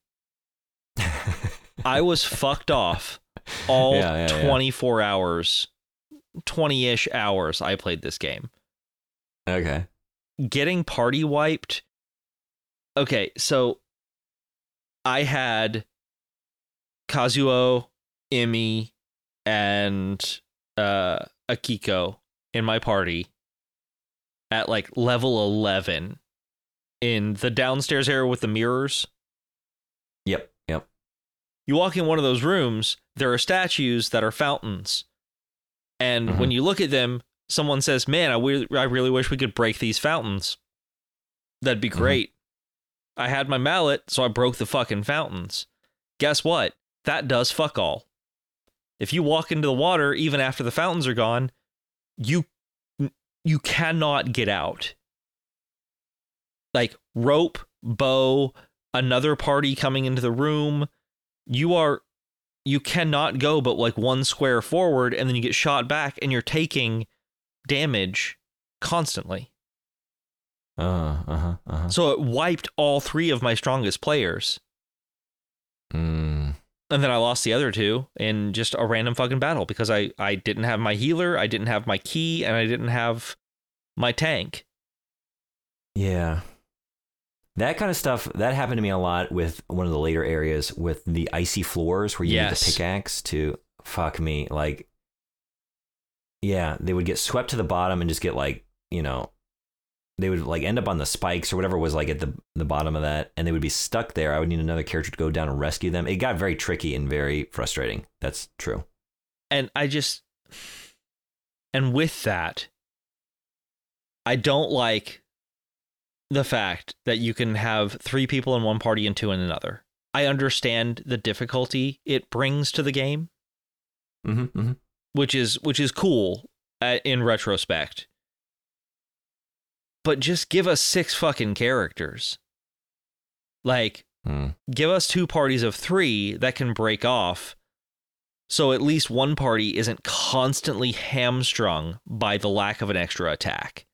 I was fucked off all 24 hours, 20-ish hours I played this game. Okay. Getting party wiped. Okay, so I had Kazuo, Emi, and Akiko in my party at like level 11 in the downstairs area with the mirrors. Yep. You walk in one of those rooms, there are statues that are fountains. And when you look at them, someone says, man, I really wish we could break these fountains. That'd be great. I had my mallet, so I broke the fucking fountains. Guess what? That does fuck all. If you walk into the water, even after the fountains are gone, you cannot get out. Like rope, bow, another party coming into the room, you cannot go but like 1 square forward, and then you get shot back and you're taking damage constantly. So it wiped all 3 of my strongest players. Mm. And then I lost the other 2 in just a random fucking battle because I didn't have my healer, I didn't have my key, and I didn't have my tank. Yeah. That kind of stuff, that happened to me a lot with one of the later areas with the icy floors where you need the pickaxe to fuck me. Like, yeah, they would get swept to the bottom and just get like, you know, they would like end up on the spikes or whatever was like at the bottom of that, and they would be stuck there. I would need another character to go down and rescue them. It got very tricky and very frustrating. That's true. And with that, I don't like the fact that you can have 3 people in one party and 2 in another. I understand the difficulty it brings to the game, which is cool in retrospect. But just give us 6 fucking characters. Like, give us 2 parties of 3 that can break off, so at least one party isn't constantly hamstrung by the lack of an extra attack.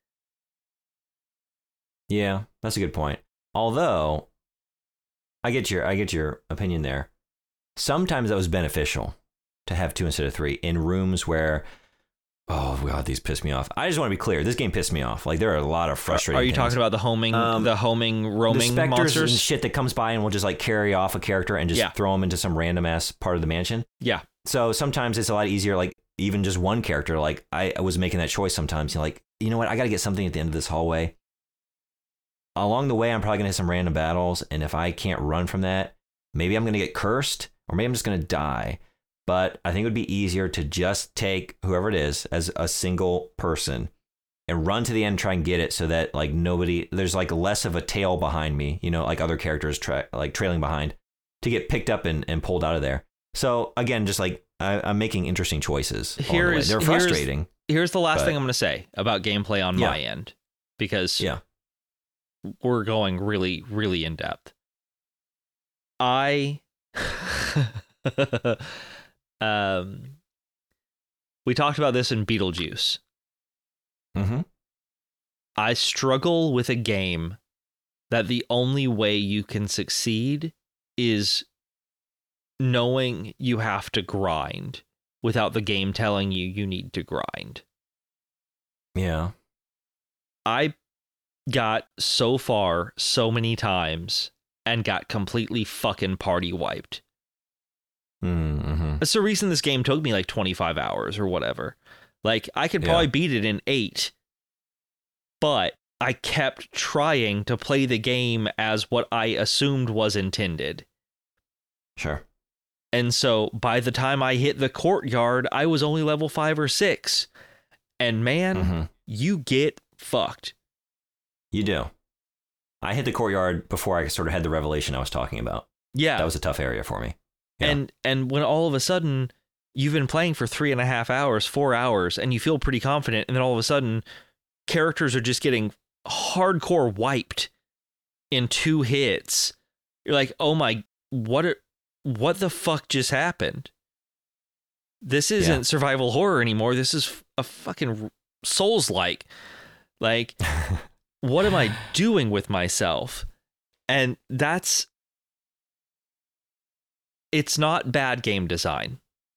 Yeah, that's a good point. Although, I get your opinion there. Sometimes that was beneficial to have 2 instead of 3 in rooms where, oh god, these piss me off. I just want to be clear. This game pissed me off. Like, there are a lot of frustrating Are you things. talking about the homing roaming the specters monsters? and shit that comes by and will just like carry off a character and just throw them into some random ass part of the mansion? Yeah. So sometimes it's a lot easier, like even just one character. Like I was making that choice sometimes. You're like, you know what? I got to get something at the end of this hallway. Along the way, I'm probably going to hit some random battles. And if I can't run from that, maybe I'm going to get cursed or maybe I'm just going to die. But I think it would be easier to just take whoever it is as a single person and run to the end and try and get it so that like there's like less of a tail behind me, you know, like other characters trailing behind to get picked up and pulled out of there. So again, just like I'm making interesting choices. They're frustrating. Here's the last thing I'm going to say about gameplay on my end, because we're going really, really in depth. We talked about this in Beetlejuice. I struggle with a game that the only way you can succeed is knowing you have to grind without the game telling you need to grind. Yeah. I got so far so many times and got completely fucking party wiped. That's the reason this game took me like 25 hours or whatever. Like, I could probably beat it in 8, but I kept trying to play the game as what I assumed was intended. Sure. And so by the time I hit the courtyard, I was only level 5 or 6. And man, you get fucked. You do. I hit the courtyard before I sort of had the revelation I was talking about. Yeah. That was a tough area for me. Yeah. And when all of a sudden you've been playing for 3.5 hours, 4 hours, and you feel pretty confident, and then all of a sudden characters are just getting hardcore wiped in 2 hits. You're like, oh my, what the fuck just happened? This isn't survival horror anymore. This is a fucking Souls-like. Like, what am I doing with myself? And it's not bad game design.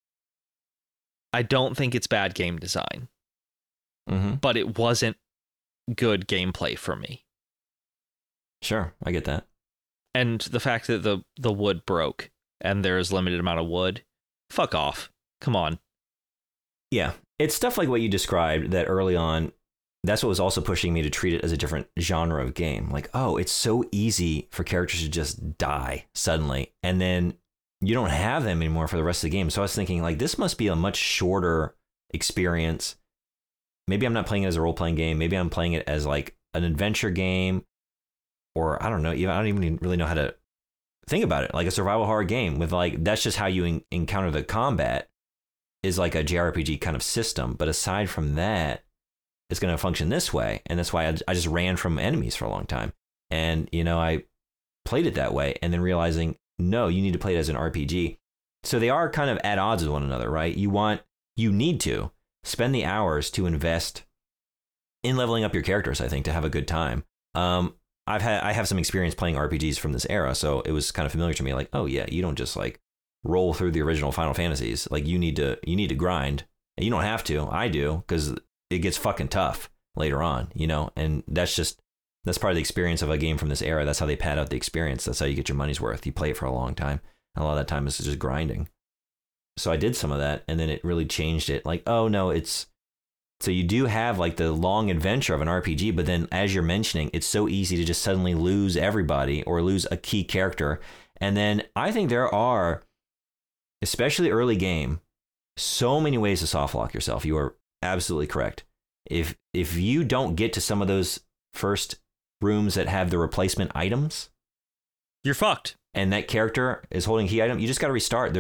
I don't think it's bad game design. But it wasn't good gameplay for me. Sure, I get that. And the fact that the wood broke and there's limited amount of wood, fuck off. Come on. Yeah, it's stuff like what you described that early on, that's what was also pushing me to treat it as a different genre of game. Like, oh, it's so easy for characters to just die suddenly, and then you don't have them anymore for the rest of the game. So I was thinking, like, this must be a much shorter experience. Maybe I'm not playing it as a role-playing game. Maybe I'm playing it as, like, an adventure game. Or, I don't know. I don't even really know how to think about it. Like a survival horror game with, like, that's just how you encounter the combat is like a JRPG kind of system. But aside from that, it's going to function this way. And that's why I just ran from enemies for a long time. And, you know, I played it that way. And then realizing, no, you need to play it as an RPG. So they are kind of at odds with one another, right? You need to spend the hours to invest in leveling up your characters, I think, to have a good time. I have some experience playing RPGs from this era, so it was kind of familiar to me. Like, oh yeah, you don't just like roll through the original Final Fantasies. Like you need to grind. And you don't have to. I do, because it gets fucking tough later on, you know. And that's part of the experience of a game from this era. That's how they pad out the experience. That's how you get your money's worth. You play it for a long time. And a lot of that time is just grinding. So I did some of that, and then it really changed it. Like, oh no, so you do have like the long adventure of an RPG, but then as you're mentioning, it's so easy to just suddenly lose everybody or lose a key character. And then I think there are, especially early game, so many ways to soft lock yourself. You are absolutely correct. If you don't get to some of those first rooms that have the replacement items, you're fucked. And that character is holding a key item, you just got to restart.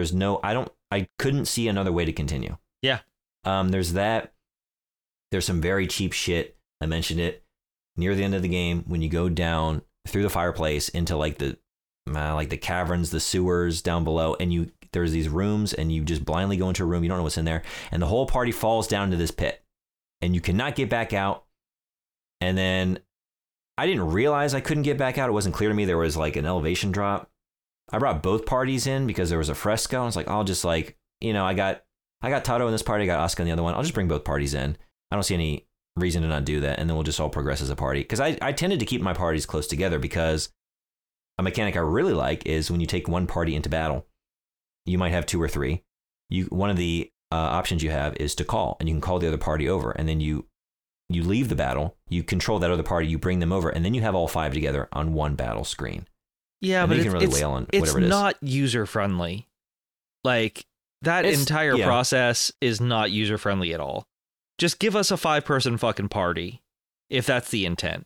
I couldn't see another way to continue. Yeah. There's that. There's some very cheap shit. I mentioned it near the end of the game when you go down through the fireplace into like the caverns, the sewers down below, and there's these rooms, and you just blindly go into a room. You don't know what's in there, and the whole party falls down to this pit, and you cannot get back out. And then I didn't realize I couldn't get back out. It wasn't clear to me there was like an elevation drop. I brought both parties in because there was a fresco. I was like, I'll just like, you know, I got Tato in this party, I got Asuka in the other one. I'll just bring both parties in. I don't see any reason to not do that, and then we'll just all progress as a party. Because I tended to keep my parties close together, because a mechanic I really like is when you take one party into battle, you might have two or three. One of the options you have is to call, and you can call the other party over, and then you leave the battle, you control that other party, you bring them over, and then you have all five together on one battle screen. Yeah, and but you can really wail on whatever it is. It's not user friendly. Like that entire process is not user friendly at all. Just give us a 5-person fucking party if that's the intent.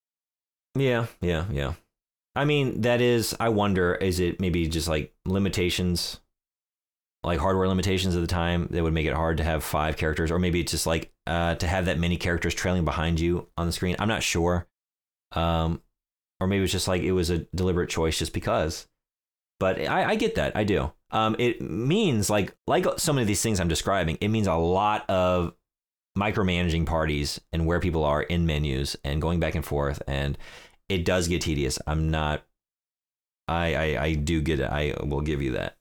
Yeah. I mean, I wonder, is it maybe just like limitations, like hardware limitations at the time that would make it hard to have 5 characters, or maybe it's just like to have that many characters trailing behind you on the screen. I'm not sure. Or maybe it's just like it was a deliberate choice just because. But I get that. I do. It means like so many of these things I'm describing, it means a lot of micromanaging parties and where people are in menus and going back and forth, and it does get tedious. I do get it. I will give you that.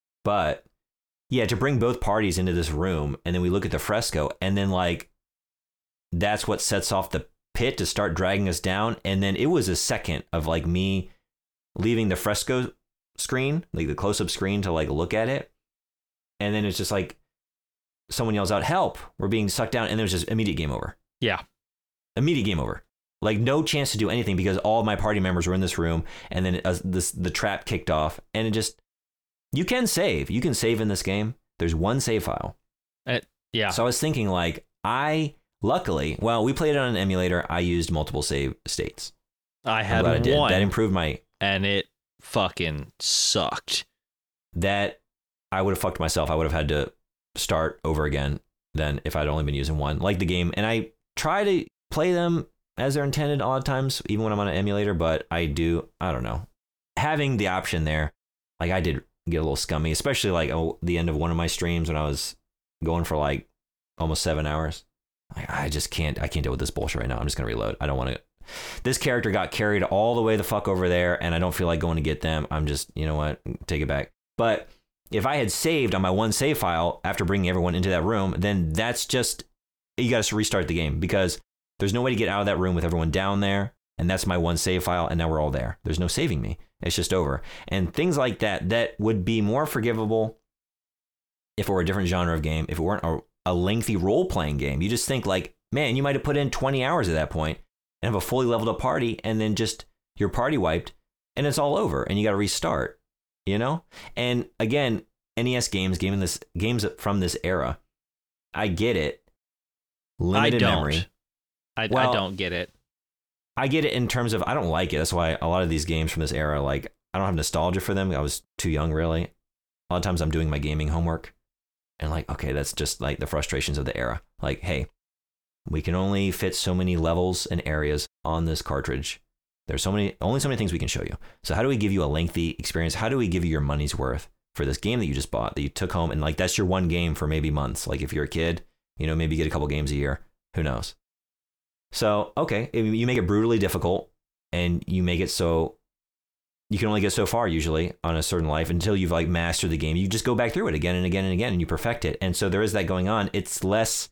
But yeah, to bring both parties into this room, and then we look at the fresco, and then like that's what sets off the pit to start dragging us down. And then it was a second of like me leaving the fresco screen, like the close-up screen, to like look at it, and then it's just like someone yells out, "Help, we're being sucked down," and there's just immediate game over. Yeah. Immediate game over. Like no chance to do anything because all my party members were in this room, and then the trap kicked off, and it just, you can save in this game. There's one save file. Yeah. So I was thinking like, luckily, we played it on an emulator. I used multiple save states. I had one. That improved and it fucking sucked. That I would have fucked myself. I would have had to start over again then if I'd only been using one. Like the game, and I try to play them as they're intended a lot of times, even when I'm on an emulator, but I don't know. Having the option there, like I did get a little scummy, especially like the end of one of my streams when I was going for like almost 7 hours. I can't deal with this bullshit right now. I'm just going to reload. I don't want to. This character got carried all the way the fuck over there, and I don't feel like going to get them. I'm just, you know what, take it back. But if I had saved on my one save file after bringing everyone into that room, then that's just, you got to restart the game because there's no way to get out of that room with everyone down there. And that's my one save file, and now we're all there. There's no saving me. It's just over. And things like that would be more forgivable if it were a different genre of game, if it weren't a lengthy role-playing game. You just think like, man, you might have put in 20 hours at that point and have a fully leveled up party, and then just your party wiped, and it's all over, and you got to restart, you know? And again, NES games from this era, I get it. Limited memory. I don't get it. I get it in terms of I don't like it. That's why a lot of these games from this era, like I don't have nostalgia for them. I was too young, really. A lot of times I'm doing my gaming homework and like, okay, that's just like the frustrations of the era. Like, hey, we can only fit so many levels and areas on this cartridge. There's only so many things we can show you. So how do we give you a lengthy experience? How do we give you your money's worth for this game that you just bought, that you took home, and like that's your one game for maybe months? Like if you're a kid, you know, maybe you get a couple games a year. Who knows? So, okay, if you make it brutally difficult and you make it so you can only get so far usually on a certain life until you've like mastered the game. You just go back through it again and again and again and you perfect it. And so there is that going on. It's less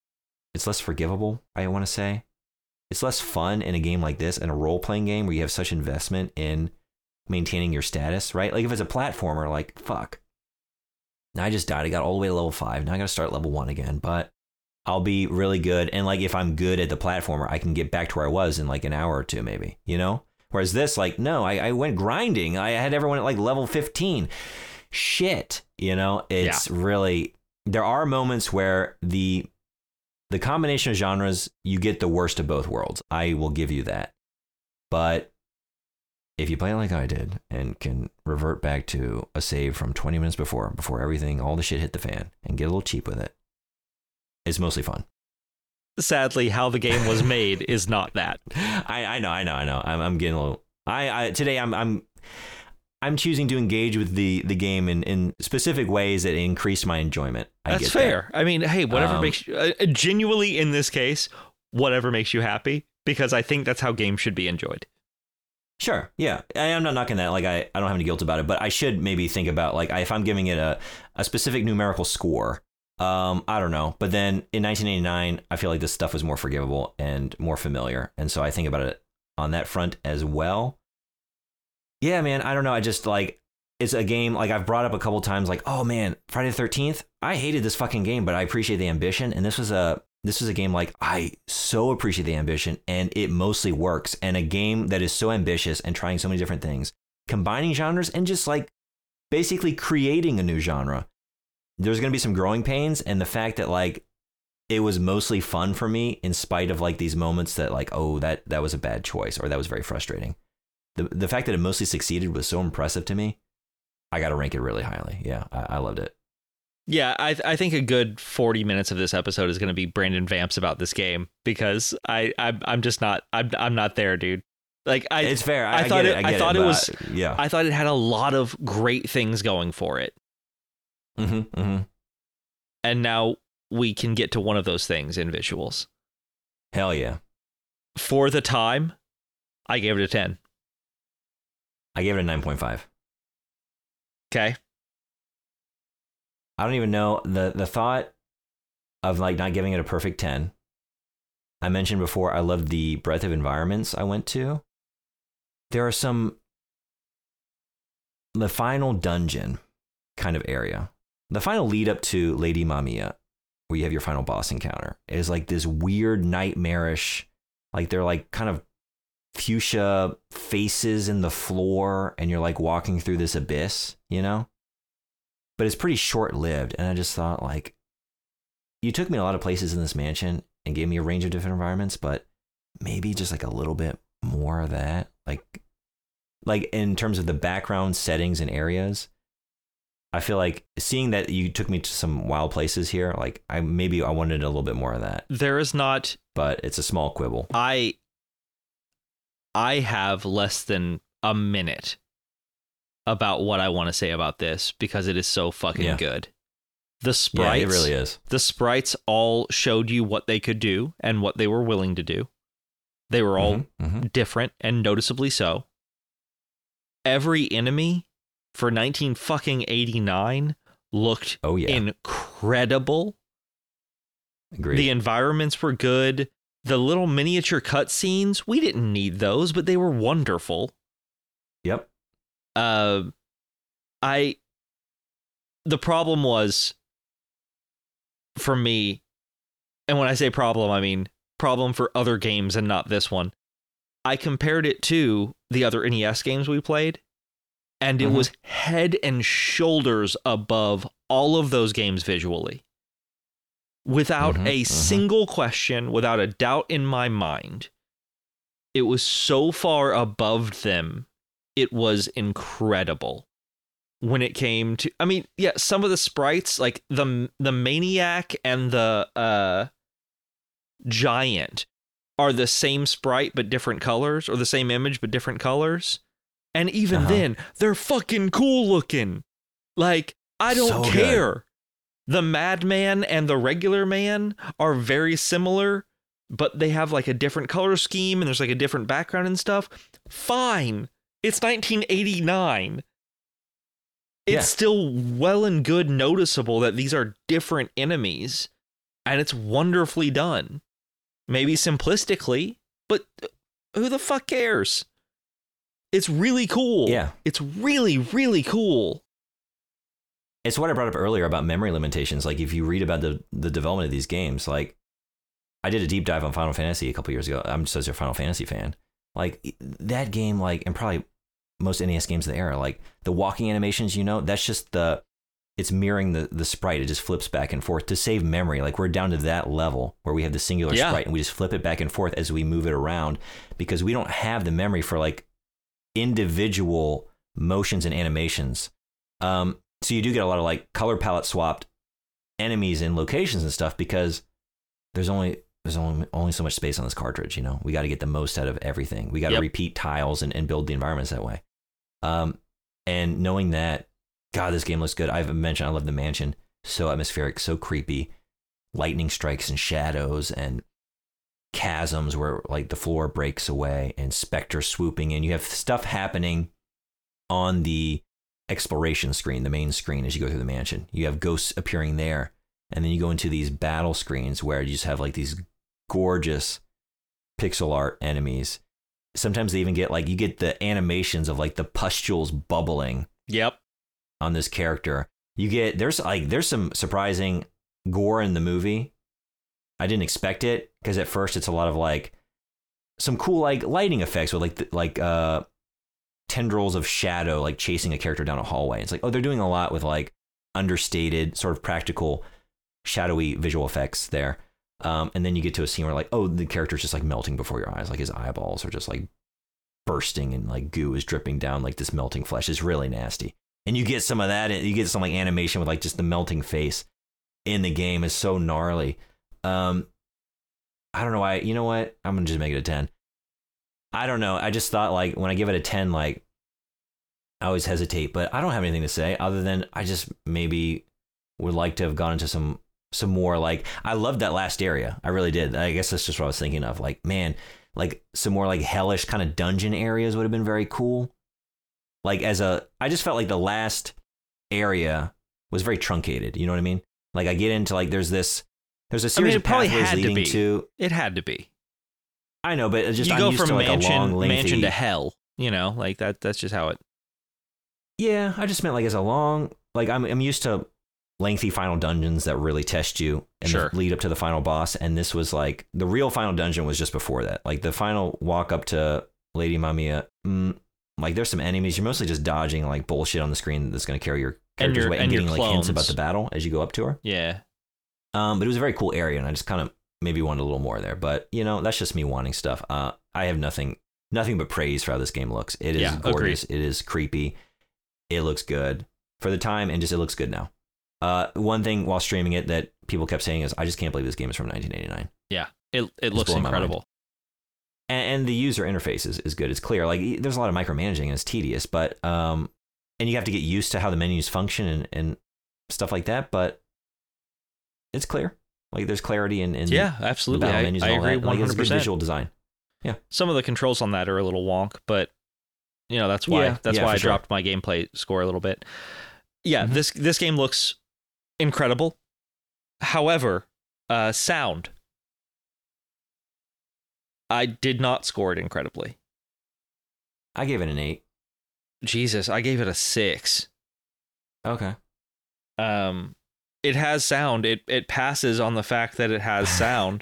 forgivable, I want to say. It's less fun in a game like this, in a role-playing game where you have such investment in maintaining your status, right? Like if it's a platformer, like, fuck. Now I just died. I got all the way to level 5. Now I got to start level 1 again. But I'll be really good. And like if I'm good at the platformer, I can get back to where I was in like an hour or two, maybe, you know? Whereas this, like, no, I went grinding. I had everyone at like level 15. Shit, you know? It's really, there are moments where the combination of genres, you get the worst of both worlds. I will give you that. But if you play it like I did and can revert back to a save from 20 minutes before everything, all the shit hit the fan, and get a little cheap with it, it's mostly fun. Sadly, how the game was made is not that. I know. I'm getting a little. Today I'm choosing to engage with the game in specific ways that increase my enjoyment. That's fair. I mean, hey, whatever makes you genuinely in this case, whatever makes you happy, because I think that's how games should be enjoyed. Sure. Yeah. I'm not knocking that. Like I don't have any guilt about it, but I should maybe think about like if I'm giving it a specific numerical score. I don't know. But then in 1989, I feel like this stuff was more forgivable and more familiar. And so I think about it on that front as well. Yeah, man, I don't know. I just like, it's a game like I've brought up a couple times like, oh man, Friday the 13th. I hated this fucking game, but I appreciate the ambition. And this was a game like I so appreciate the ambition and it mostly works. And a game that is so ambitious and trying so many different things, combining genres and just like basically creating a new genre. There's going to be some growing pains, and the fact that like it was mostly fun for me in spite of like these moments that like, oh, that was a bad choice or that was very frustrating. The fact that it mostly succeeded was so impressive to me. I got to rank it really highly. Yeah, I loved it. Yeah, I think a good 40 minutes of this episode is going to be Brandon vamps about this game because I'm just not I'm not there, dude. Like it's fair. I thought it had a lot of great things going for it. Mm-hmm, mm-hmm. And now we can get to one of those things in visuals. Hell yeah. For the time, I gave it a 10. I gave it a 9.5. Okay. I don't even know the thought of like not giving it a perfect 10. I mentioned before I loved the breadth of environments I went to. There are the final dungeon kind of area. The final lead up to Lady Mamiya, where you have your final boss encounter, is like this weird nightmarish, like they're like kind of fuchsia faces in the floor and you're like walking through this abyss, you know? But it's pretty short lived. And I just thought like, you took me a lot of places in this mansion and gave me a range of different environments, but maybe just like a little bit more of that. Like in terms of the background settings and areas. I feel like seeing that you took me to some wild places here, like I wanted a little bit more of that. There is not, but it's a small quibble. I have less than a minute about what I want to say about this because it is so fucking good. The sprites, it really is. The sprites all showed you what they could do and what they were willing to do. They were all different and noticeably so. Every enemy for 1989 looked incredible. Agreed. The environments were good. The little miniature cutscenes, we didn't need those, but they were wonderful. Yep. The problem was for me, and when I say problem, I mean problem for other games and not this one. I compared it to the other NES games we played, and it was head and shoulders above all of those games visually. Without a single question, without a doubt in my mind, it was so far above them. It was incredible. When it came to, I mean, yeah, some of the sprites, like the Maniac and the Giant, are the same sprite but different colors, or the same image but different colors. And even then, they're fucking cool looking. Like, I don't care. Good. The Madman and the regular man are very similar, but they have like a different color scheme and there's like a different background and stuff. Fine. It's 1989. It's still well and good noticeable that these are different enemies, and it's wonderfully done. Maybe simplistically, but who the fuck cares? It's really cool. Yeah. It's really, really cool. It's what I brought up earlier about memory limitations. Like, if you read about the development of these games, like, I did a deep dive on Final Fantasy a couple years ago. I'm just a Final Fantasy fan. Like, that game, like, and probably most NES games of the era, like, the walking animations, that's just it's mirroring the sprite. It just flips back and forth to save memory. Like, we're down to that level where we have the singular sprite and we just flip it back and forth as we move it around, because we don't have the memory for, like, individual motions and animations. So you do get a lot of, like, color palette swapped enemies and locations and stuff, because there's only so much space on this cartridge. We got to get the most out of everything. We got to repeat tiles and build the environments that way. And knowing that, God, this game looks good. I've mentioned I love the mansion. So atmospheric, so creepy. Lightning strikes and shadows and chasms where, like, the floor breaks away and specters swooping in. You have stuff happening on the exploration screen, the main screen, as you go through the mansion. You have ghosts appearing there. And then you go into these battle screens where you just have, like, these gorgeous pixel art enemies. Sometimes they even get, like, you get the animations of, like, the pustules bubbling. Yep. On this character. There's some surprising gore in the movie. I didn't expect it, because at first it's a lot of, like, some cool, like, lighting effects with, like tendrils of shadow, like, chasing a character down a hallway. It's like, oh, they're doing a lot with, like, understated, sort of practical, shadowy visual effects there. And then you get to a scene where, like, oh, the character's just, like, melting before your eyes. Like, his eyeballs are just, like, bursting and, like, goo is dripping down, like, this melting flesh. Is really nasty. And you get some of that, and you get some, like, animation with, like, just the melting face in the game is so gnarly. I don't know why. You know what? I'm going to just make it a 10. I don't know. I just thought, like, when I give it a 10, like, I always hesitate, but I don't have anything to say other than I just maybe would like to have gone into some more, like, I loved that last area. I really did. I guess that's just what I was thinking of. Like, man, like, some more, like, hellish kind of dungeon areas would have been very cool. Like, I just felt like the last area was very truncated. You know what I mean? Like, I get into, like, there's a series of pathways leading to. It had to be. I know, but it's just, you I'm go used from to, like, mansion, a long, lengthy, mansion to hell. Like that's just how it. Yeah, I just meant, like, as a long, like, I'm used to lengthy final dungeons that really test you and lead up to the final boss. And this was, like, the real final dungeon was just before that. Like, the final walk up to Lady Mamiya. Like, there's some enemies. You're mostly just dodging, like, bullshit on the screen that's going to carry your character's way and getting, like, hints about the battle as you go up to her. Yeah. But it was a very cool area, and I just kind of maybe wanted a little more there. But, that's just me wanting stuff. I have nothing but praise for how this game looks. It is gorgeous. Agreed. It is creepy. It looks good for the time, and just, it looks good now. One thing while streaming it that people kept saying is, I just can't believe this game is from 1989. Yeah, it looks incredible. And the user interface is good. It's clear. Like, there's a lot of micromanaging and it's tedious, but and you have to get used to how the menus function and stuff like that. But it's clear. Like, there's clarity in absolutely. The battle menus and all agree that. 100%. Like, it's good visual design. Yeah. Some of the controls on that are a little wonk, but that's why I dropped my gameplay score a little bit. Yeah, this game looks incredible. However, sound. I did not score it incredibly. I gave it an 8. Jesus, I gave it a 6. Okay. It has sound. It passes on the fact that it has sound.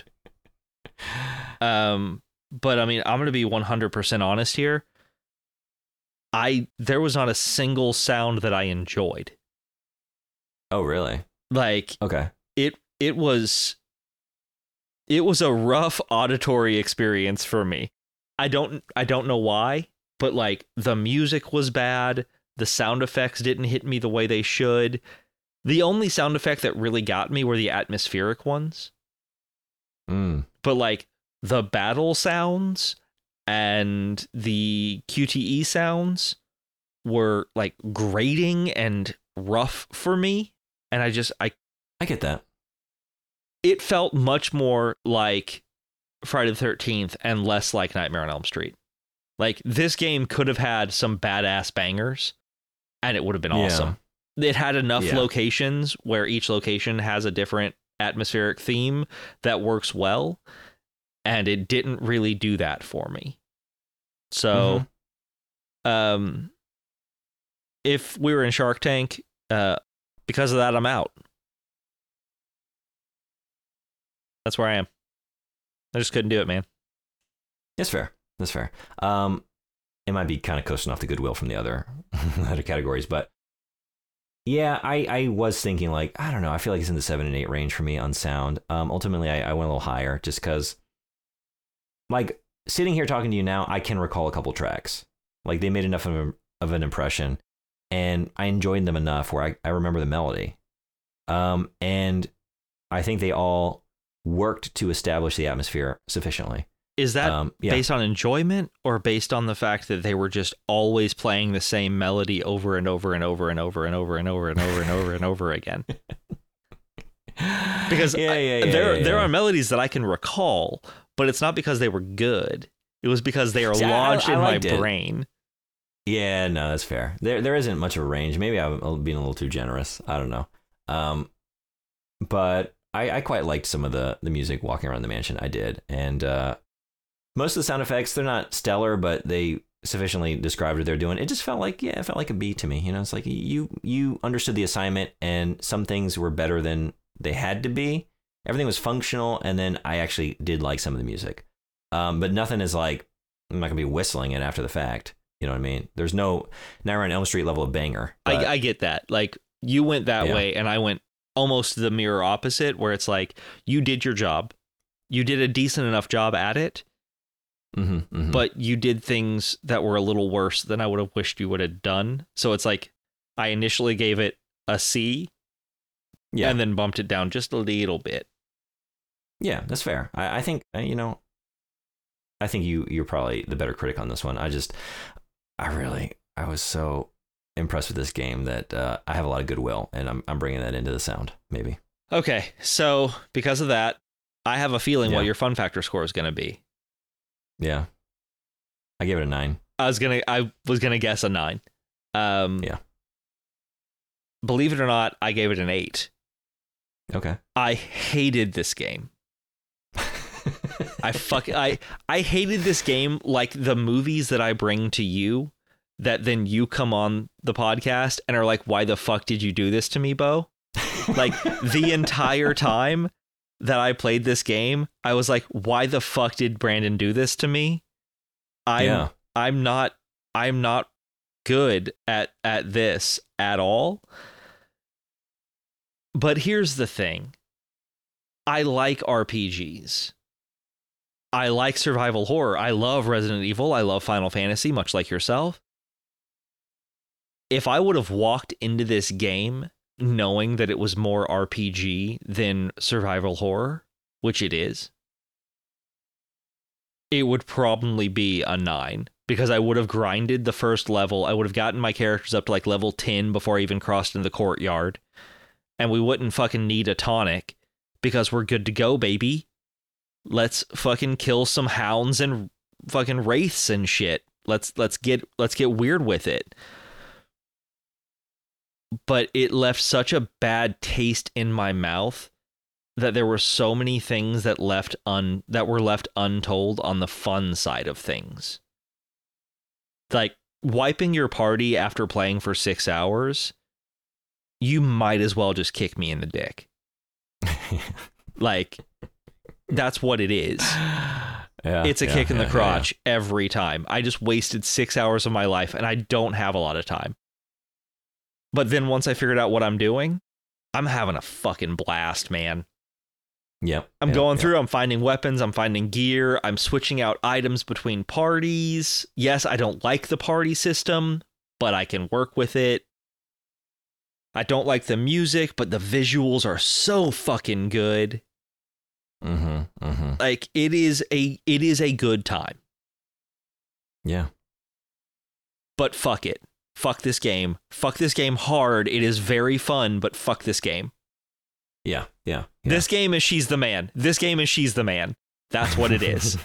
But I mean, I'm going to be 100% honest here. There was not a single sound that I enjoyed. Oh, really? Like, okay. It was a rough auditory experience for me. I don't know why, but, like, the music was bad. The sound effects didn't hit me the way they should. The only sound effect that really got me were the atmospheric ones. But, like, the battle sounds and the QTE sounds were, like, grating and rough for me. And I get that. It felt much more like Friday the 13th and less like Nightmare on Elm Street. Like, this game could have had some badass bangers, and it would have been awesome. It had enough locations where each location has a different atmospheric theme that works well, and it didn't really do that for me. So, if we were in Shark Tank, because of that, I'm out. That's where I am. I just couldn't do it, man. That's fair. It might be kind of coasting off the goodwill from the other categories, but yeah, I was thinking, like, I don't know, I feel like it's in the 7 and 8 range for me on sound. Ultimately, I went a little higher just because, like, sitting here talking to you now, I can recall a couple tracks. Like, they made enough of an impression, and I enjoyed them enough where I remember the melody. And I think they all worked to establish the atmosphere sufficiently. Is that based on enjoyment or based on the fact that they were just always playing the same melody over and over and over and over and over and over and over and over and over again? Because there are melodies that I can recall, but it's not because they were good. It was because they are lodged in my brain. Yeah, no, that's fair. There isn't much of a range. Maybe I'm being a little too generous. I don't know. But I quite liked some of the music walking around the mansion. I did. And most of the sound effects, they're not stellar, but they sufficiently described what they're doing. It just felt like, it felt like a B to me. You know, it's like you understood the assignment, and some things were better than they had to be. Everything was functional, and then I actually did like some of the music. But nothing is like, I'm not going to be whistling it after the fact. You know what I mean? There's no Nightmare on Elm Street level of banger. I get that. Like, you went that way, and I went almost the mirror opposite, where it's like, you did your job. You did a decent enough job at it. But you did things that were a little worse than I would have wished you would have done. So it's like, I initially gave it a C, and then bumped it down just a little bit. Yeah, that's fair. I think, I think you're probably the better critic on this one. I was so impressed with this game that I have a lot of goodwill, and I'm bringing that into the sound, maybe. Okay, so because of that, I have a feeling what your fun factor score is going to be. Yeah, I gave it a 9. I was gonna guess a 9. Believe it or not, I gave it an 8. Okay. I hated this game. I hated this game like the movies that I bring to you, that then you come on the podcast and are like, why the fuck did you do this to me, Bo? Like, the entire time that I played this game, I was like, why the fuck did Brandon do this to me? I'm not good at this at all. But here's the thing. I like RPGs. I like survival horror. I love Resident Evil. I love Final Fantasy, much like yourself. If I would have walked into this game knowing that it was more RPG than survival horror, which it is, it would probably be a 9, because I would have grinded the first level. I would have gotten my characters up to like level 10 before I even crossed into the courtyard, and we wouldn't fucking need a tonic because we're good to go, baby. Let's fucking kill some hounds and fucking wraiths and shit. Let's get weird with it. But it left such a bad taste in my mouth that there were so many things that were left untold on the fun side of things. Like, wiping your party after playing for 6 hours, you might as well just kick me in the dick. Like, that's what it is. It's a kick in the crotch every time. I just wasted 6 hours of my life, and I don't have a lot of time. But then once I figured out what I'm doing, I'm having a fucking blast, man. I'm going through, I'm finding weapons, I'm finding gear, I'm switching out items between parties. Yes, I don't like the party system, but I can work with it. I don't like the music, but the visuals are so fucking good. Like, it is a good time. Yeah. But fuck it. Fuck this game. Fuck this game hard. It is very fun, but fuck this game. Yeah. This game is She's the Man. This game is She's the Man. That's what it is.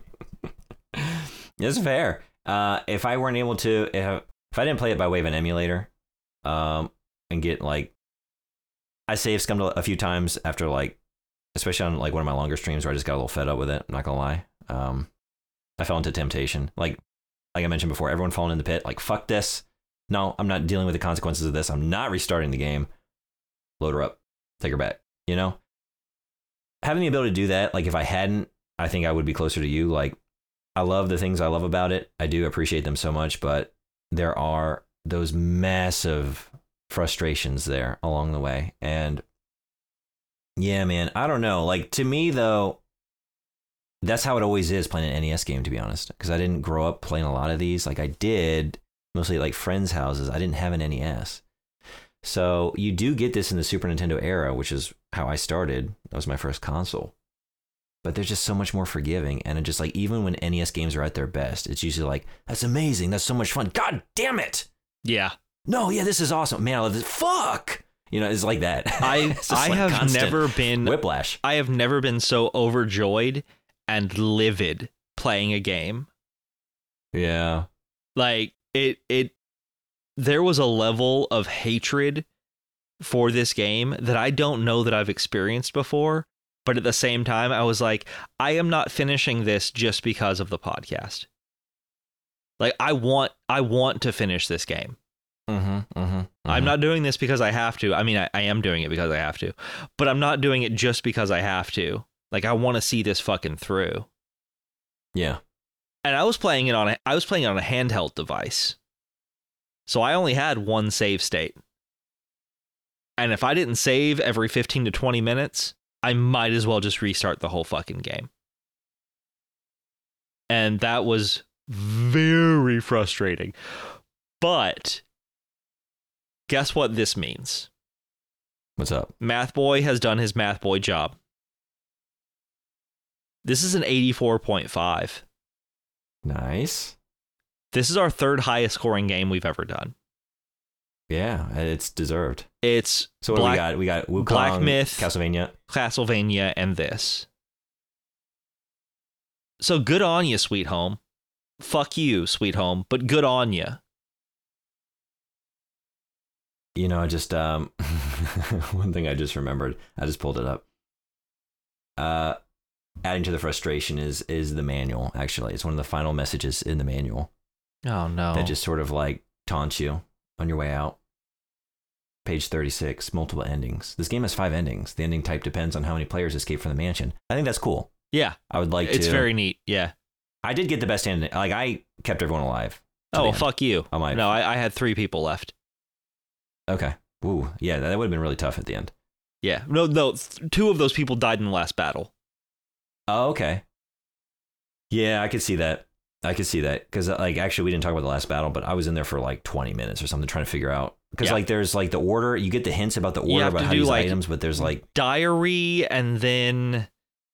It's fair. If I weren't able to, if I didn't play it by way of an emulator, and get like, I save scummed a few times after like, especially on like one of my longer streams where I just got a little fed up with it. I'm not gonna lie. I fell into temptation. Like I mentioned before, everyone falling in the pit. Like, fuck this. No, I'm not dealing with the consequences of this. I'm not restarting the game. Load her up. Take her back. You know? Having the ability to do that, like if I hadn't, I think I would be closer to you. Like, I love the things I love about it. I do appreciate them so much, but there are those massive frustrations there along the way. And yeah, man, I don't know. Like, to me, though, that's how it always is playing an NES game, to be honest, because I didn't grow up playing a lot of these. Like, I did mostly at, like, friends' houses. I didn't have an NES. So you do get this in the Super Nintendo era, which is how I started. That was my first console. But they're just so much more forgiving. And it just like, even when NES games are at their best, it's usually like, that's amazing. That's so much fun. God damn it. Yeah. No, yeah, this is awesome. Man, I love this. Fuck. You know, it's like that. I have never been whiplash. I have never been so overjoyed and livid playing a game. Yeah. Like there was a level of hatred for this game that I don't know that I've experienced before. But at the same time, I was like, I am not finishing this just because of the podcast. Like, I want to finish this game. I'm not doing this because I have to. I mean, I am doing it because I have to, but I'm not doing it just because I have to. Like, I want to see this fucking through. Yeah. And I was playing it on a handheld device. So I only had one save state. And if I didn't save every 15 to 20 minutes, I might as well just restart the whole fucking game. And that was very frustrating. But guess what this means? What's up? Math Boy has done his Math Boy job. This is an 84.5. Nice. This is our third highest scoring game we've ever done. Yeah, it's deserved. It's so what do we got? We got Wukong, Black Myth, Castlevania, and this. So good on you, Sweet Home. Fuck you, Sweet Home, but good on you. You know, just one thing I just remembered. I just pulled it up. Adding to the frustration is the manual. Actually, it's one of the final messages in the manual. Oh no! That just sort of like taunts you on your way out. Page 36, multiple endings. This game has 5 endings. The ending type depends on how many players escape from the mansion. I think that's cool. Yeah. I would like to. It's very neat. Yeah. I did get the best ending. Like, I kept everyone alive. Oh, well, fuck you. No, I had 3 people left. Okay. Ooh, yeah, that would have been really tough at the end. Yeah. No, 2 of those people died in the last battle. Oh, okay. Yeah, I could see that. Because, like, actually, we didn't talk about the last battle, but I was in there for, like, 20 minutes or something trying to figure out. Because, like, there's, like, the order. You get the hints about the order, about how to use items, but there's, like... diary, and then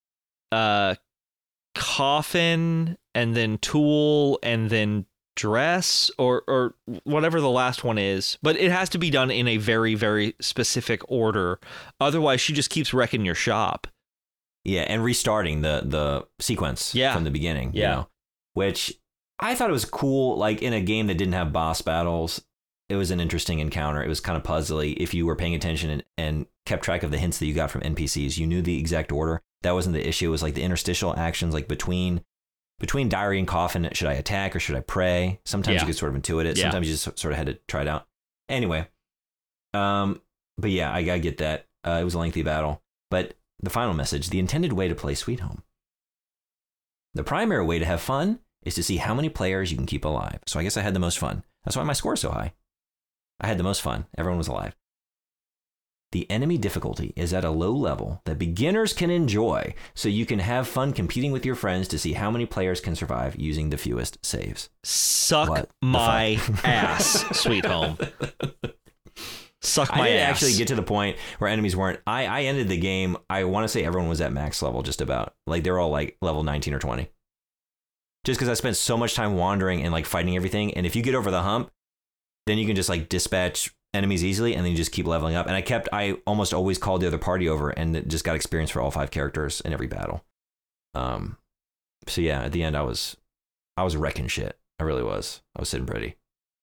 coffin, and then tool, and then dress, or whatever the last one is. But it has to be done in a very, very specific order. Otherwise, she just keeps wrecking your shop. Yeah, and restarting the sequence from the beginning. Yeah. You know? Which I thought it was cool. Like, in a game that didn't have boss battles, it was an interesting encounter. It was kind of puzzly. If you were paying attention and kept track of the hints that you got from NPCs, you knew the exact order. That wasn't the issue. It was like the interstitial actions, like between diary and coffin. Should I attack or should I pray? Sometimes you could sort of intuit it. Sometimes you just sort of had to try it out. Anyway, but yeah, I get that. It was a lengthy battle. But the final message, the intended way to play Sweet Home. The primary way to have fun is to see how many players you can keep alive. So I guess I had the most fun. That's why my score is so high. I had the most fun. Everyone was alive. The enemy difficulty is at a low level that beginners can enjoy, so you can have fun competing with your friends to see how many players can survive using the fewest saves. Suck my ass, Sweet Home. Suck my ass. I didn't actually get to the point where enemies weren't. I ended the game. I want to say everyone was at max level, just about. Like, they're all like level 19 or 20. Just because I spent so much time wandering and like fighting everything. And if you get over the hump, then you can just like dispatch enemies easily, and then you just keep leveling up. And I almost always called the other party over, and just got experience for all 5 characters in every battle. Um, so yeah, at the end I was wrecking shit. I really was. I was sitting pretty.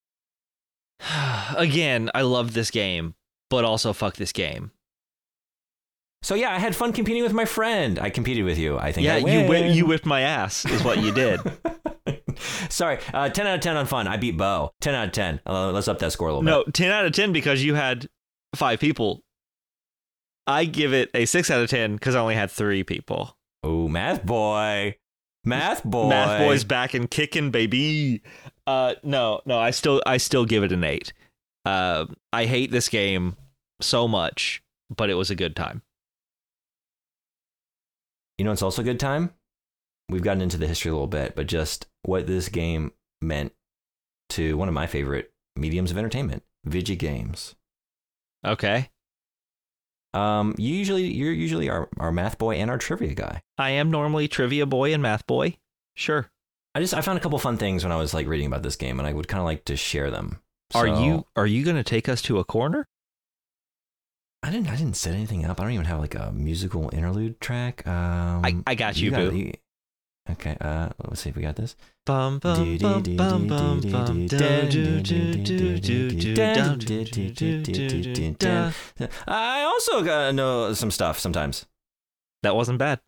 Again, I love this game, but also fuck this game. So yeah, I had fun competing with my friend. I competed with you. I think. Yeah, I you whipped my ass, is what you did. Sorry, 10 out of 10 on fun. I beat Bo. 10 out of 10. Let's up that score a little bit. No, 10 out of 10 because you had 5 people. I give it a 6 out of 10 because I only had 3 people. Oh, math boy. Math boy. Math boy's back and kicking, baby. No, I still give it an 8. I hate this game so much, but it was a good time. You know, it's also a good time. We've gotten into the history a little bit, but just what this game meant to one of my favorite mediums of entertainment, video games. Okay. You're usually our math boy and our trivia guy. I am normally trivia boy and math boy. Sure. I found a couple fun things when I was like reading about this game, and I would kind of like to share them. Are you going to take us to a corner? I didn't set anything up. I don't even have like a musical interlude track. I got you, boo. Okay, let's see if we got this. I also know some stuff sometimes. That wasn't bad.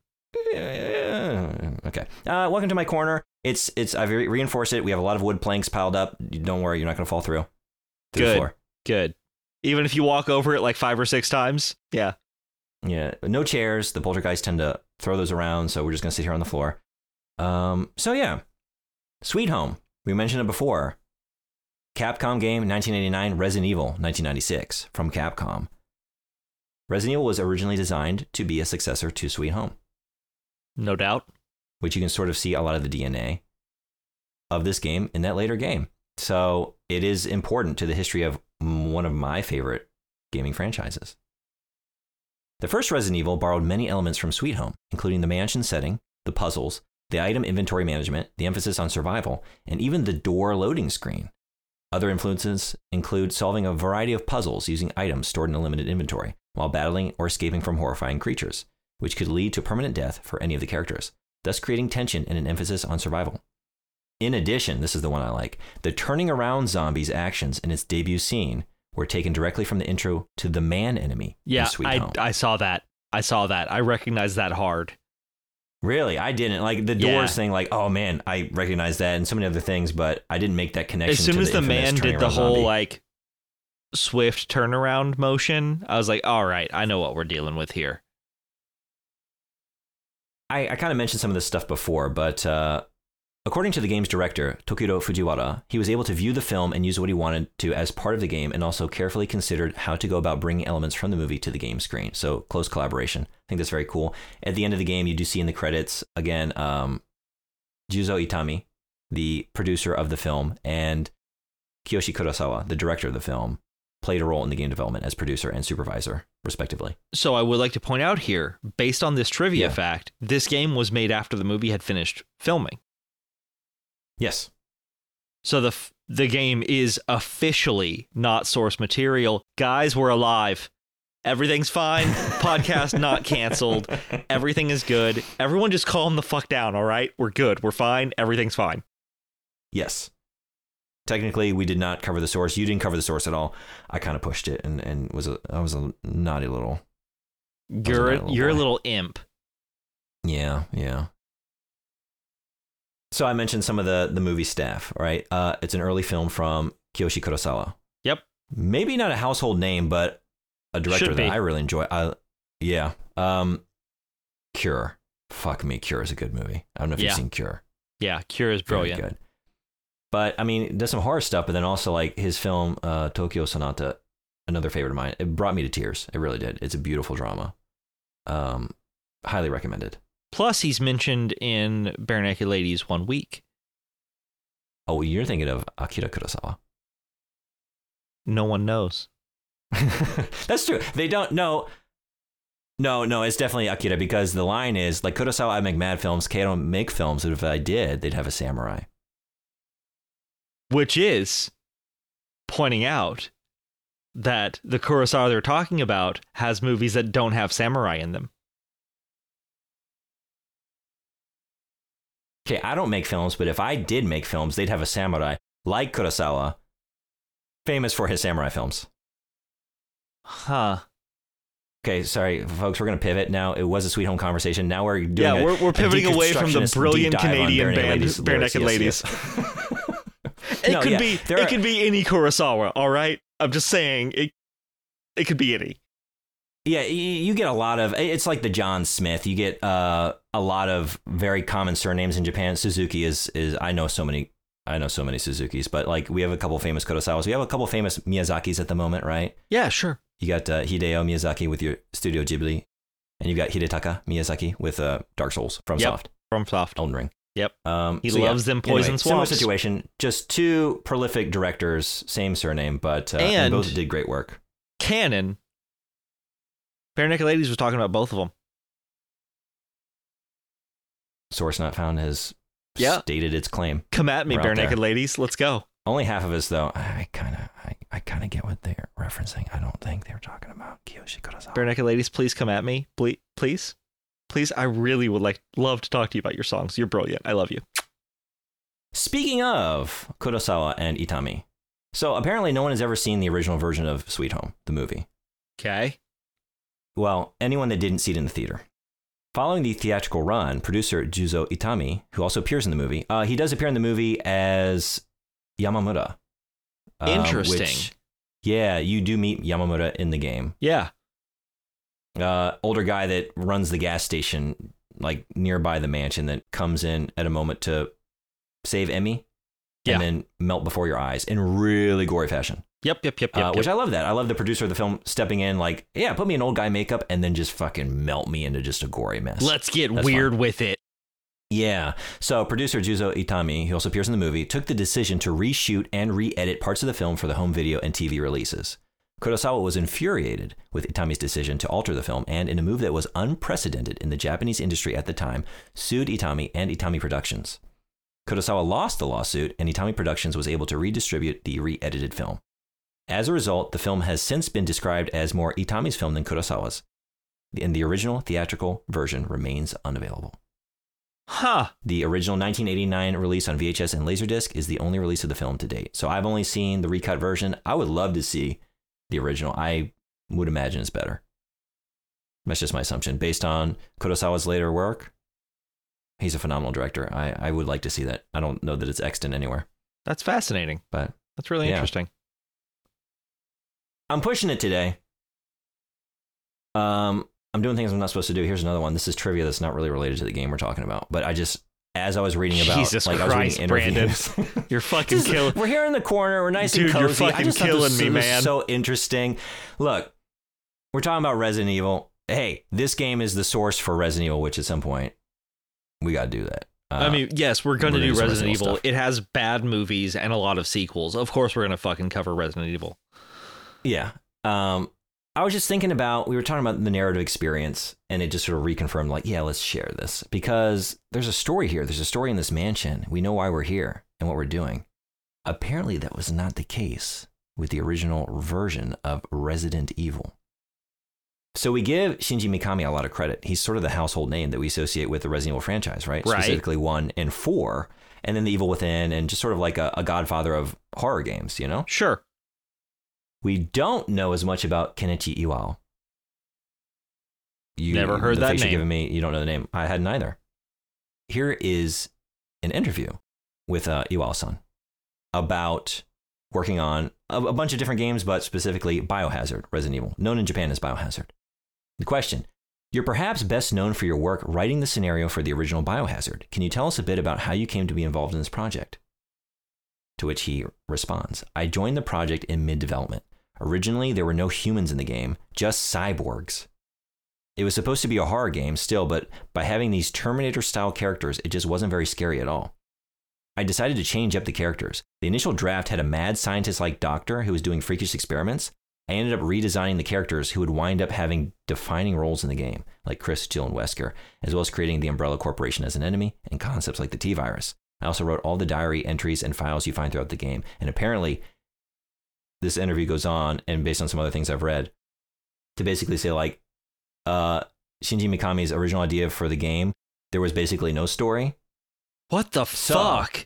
Okay. Welcome to my corner. I've reinforced it. We have a lot of wood planks piled up. Don't worry, you're not going to fall through the floor. Good. Even if you walk over it like 5 or 6 times. Yeah. Yeah. No chairs. The poltergeists tend to throw those around, so we're just going to sit here on the floor. So yeah. Sweet Home. We mentioned it before. Capcom game, 1989. Resident Evil, 1996, from Capcom. Resident Evil was originally designed to be a successor to Sweet Home. No doubt. Which you can sort of see a lot of the DNA of this game in that later game. So it is important to the history of one of my favorite gaming franchises. The first Resident Evil borrowed many elements from Sweet Home, including the mansion setting, the puzzles, the item inventory management, the emphasis on survival, and even the door loading screen. Other influences include solving a variety of puzzles using items stored in a limited inventory, while battling or escaping from horrifying creatures, which could lead to permanent death for any of the characters, thus creating tension and an emphasis on survival. In addition, this is the one I like, the turning around zombies' actions in its debut scene were taken directly from the intro to the man enemy in Sweet Home. I saw that. I recognized that hard. Really? I didn't. Like the doors thing, like, oh man, I recognize that and so many other things, but I didn't make that connection. As soon as the man did the whole zombie. like swift turnaround motion, I was like, all right, I know what we're dealing with here. I kind of mentioned some of this stuff before, but according to the game's director, Tokiro Fujiwara, he was able to view the film and use what he wanted to as part of the game and also carefully considered how to go about bringing elements from the movie to the game screen. So close collaboration. I think that's very cool. At the end of the game, you do see in the credits, again, Juzo Itami, the producer of the film, and Kiyoshi Kurosawa, the director of the film, played a role in the game development as producer and supervisor, respectively. So I would like to point out here, based on this trivia fact, this game was made after the movie had finished filming. Yes. So the game is officially not source material. Guys, we're alive. Everything's fine. Podcast not canceled. Everything is good. Everyone just calm the fuck down, all right? We're good. We're fine. Everything's fine. Yes. Technically, we did not cover the source. You didn't cover the source at all. I kind of pushed it and I was a naughty little... You're a little imp. Yeah. So I mentioned some of the movie staff, right? It's an early film from Kiyoshi Kurosawa. Yep. Maybe not a household name, but a director that I really enjoy. Cure. Fuck me, Cure is a good movie. I don't know if you've seen Cure. Yeah, Cure is brilliant. Very good. But I mean, does some horror stuff, but then also like his film Tokyo Sonata, another favorite of mine. It brought me to tears. It really did. It's a beautiful drama. Highly recommended. Plus, he's mentioned in Bare Naked Ladies 1 Week. Oh, you're thinking of Akira Kurosawa. No one knows. That's true. They don't know. No, it's definitely Akira because the line is like Kurosawa, I make mad films. K, I don't make films. And if I did, they'd have a samurai. Which is pointing out that the Kurosawa they're talking about has movies that don't have samurai in them. Okay, I don't make films, but if I did make films, they'd have a samurai like Kurosawa, famous for his samurai films. Huh. Okay, sorry, folks. We're going to pivot now. It was a Sweet Home conversation. Now we're doing we're pivoting away from the brilliant Canadian band Bare Naked Ladies. It could be any Kurosawa, all right? I'm just saying, it could be any. Yeah, you get a lot of, it's like the John Smith. You get a lot of very common surnames in Japan. Suzuki is I know so many Suzukis, but like we have a couple famous Kurosawas. We have a couple famous Miyazakis at the moment, right? Yeah, sure. You got Hideo Miyazaki with your Studio Ghibli, and you've got Hidetaka Miyazaki with Dark Souls, FromSoft. FromSoft. Elden Ring. Yep. He loves them poison swamps. Similar situation, just two prolific directors, same surname, but and both did great work. Canon. Bare Naked Ladies was talking about both of them. Source not found has stated its claim. Come at me, Bare Naked Ladies. Let's go. Only half of us, though. I kind of get what they're referencing. I don't think they were talking about Kiyoshi Kurosawa. Bare Naked Ladies, please come at me. Please. Please, I really would love to talk to you about your songs. You're brilliant. I love you. Speaking of Kurosawa and Itami, so apparently no one has ever seen the original version of Sweet Home, the movie. Okay. Well, anyone that didn't see it in the theater. Following the theatrical run, producer Juzo Itami, who also appears in the movie, he does appear in the movie as Yamamura. Interesting. You do meet Yamamura in the game. Yeah. Older guy that runs the gas station like nearby the mansion that comes in at a moment to save Emmy and then melt before your eyes in really gory fashion. Yep. Which I love that. I love the producer of the film stepping in like, yeah, put me in old guy makeup and then just fucking melt me into just a gory mess. Let's get weird with it. Yeah. So producer Juzo Itami, who also appears in the movie, took the decision to reshoot and re-edit parts of the film for the home video and TV releases. Kurosawa was infuriated with Itami's decision to alter the film and, in a move that was unprecedented in the Japanese industry at the time, sued Itami and Itami Productions. Kurosawa lost the lawsuit, and Itami Productions was able to redistribute the re-edited film. As a result, the film has since been described as more Itami's film than Kurosawa's, and the original theatrical version remains unavailable. Huh. The original 1989 release on VHS and Laserdisc is the only release of the film to date. So I've only seen the recut version. I would love to see the original. I would imagine it's better. That's just my assumption. Based on Kurosawa's later work, he's a phenomenal director. I would like to see that. I don't know that it's extant anywhere. That's fascinating. But that's really interesting. I'm pushing it today. I'm doing things I'm not supposed to do. Here's another one. This is trivia that's not really related to the game we're talking about. But as I was reading about, Jesus Christ, I was reading interviews. Brandon, you're fucking killing. We're here in the corner. We're nice Dude, and cozy. You're fucking killing me, man. Was so interesting. Look, we're talking about Resident Evil. Hey, this game is the source for Resident Evil, which at some point we got to do that. I mean, yes, we're going to do Resident Evil. Stuff. It has bad movies and a lot of sequels. Of course, we're going to fucking cover Resident Evil. Yeah. I was just thinking about, we were talking about the narrative experience, and it just sort of reconfirmed, like, yeah, let's share this. Because there's a story here. There's a story in this mansion. We know why we're here and what we're doing. Apparently, that was not the case with the original version of Resident Evil. So we give Shinji Mikami a lot of credit. He's sort of the household name that we associate with the Resident Evil franchise, right? Specifically 1 and 4, and then The Evil Within, and just sort of like a godfather of horror games, you know? Sure. We don't know as much about Kenichi Iwao. You never heard that name. You're giving me, you don't know the name. I hadn't either. Here is an interview with Iwao-san about working on a bunch of different games, but specifically Biohazard, Resident Evil, known in Japan as Biohazard. The question: you're perhaps best known for your work writing the scenario for the original Biohazard. Can you tell us a bit about how you came to be involved in this project? To which he responds, I joined the project in mid-development. Originally, there were no humans in the game, just cyborgs. It was supposed to be a horror game still, but by having these Terminator-style characters, it just wasn't very scary at all. I decided to change up the characters. The initial draft had a mad scientist-like doctor who was doing freakish experiments. I ended up redesigning the characters who would wind up having defining roles in the game, like Chris, Jill, and Wesker, as well as creating the Umbrella Corporation as an enemy and concepts like the T-Virus. I also wrote all the diary entries and files you find throughout the game. And apparently, this interview goes on, and based on some other things I've read, to basically say, like, Shinji Mikami's original idea for the game, there was basically no story. What the fuck?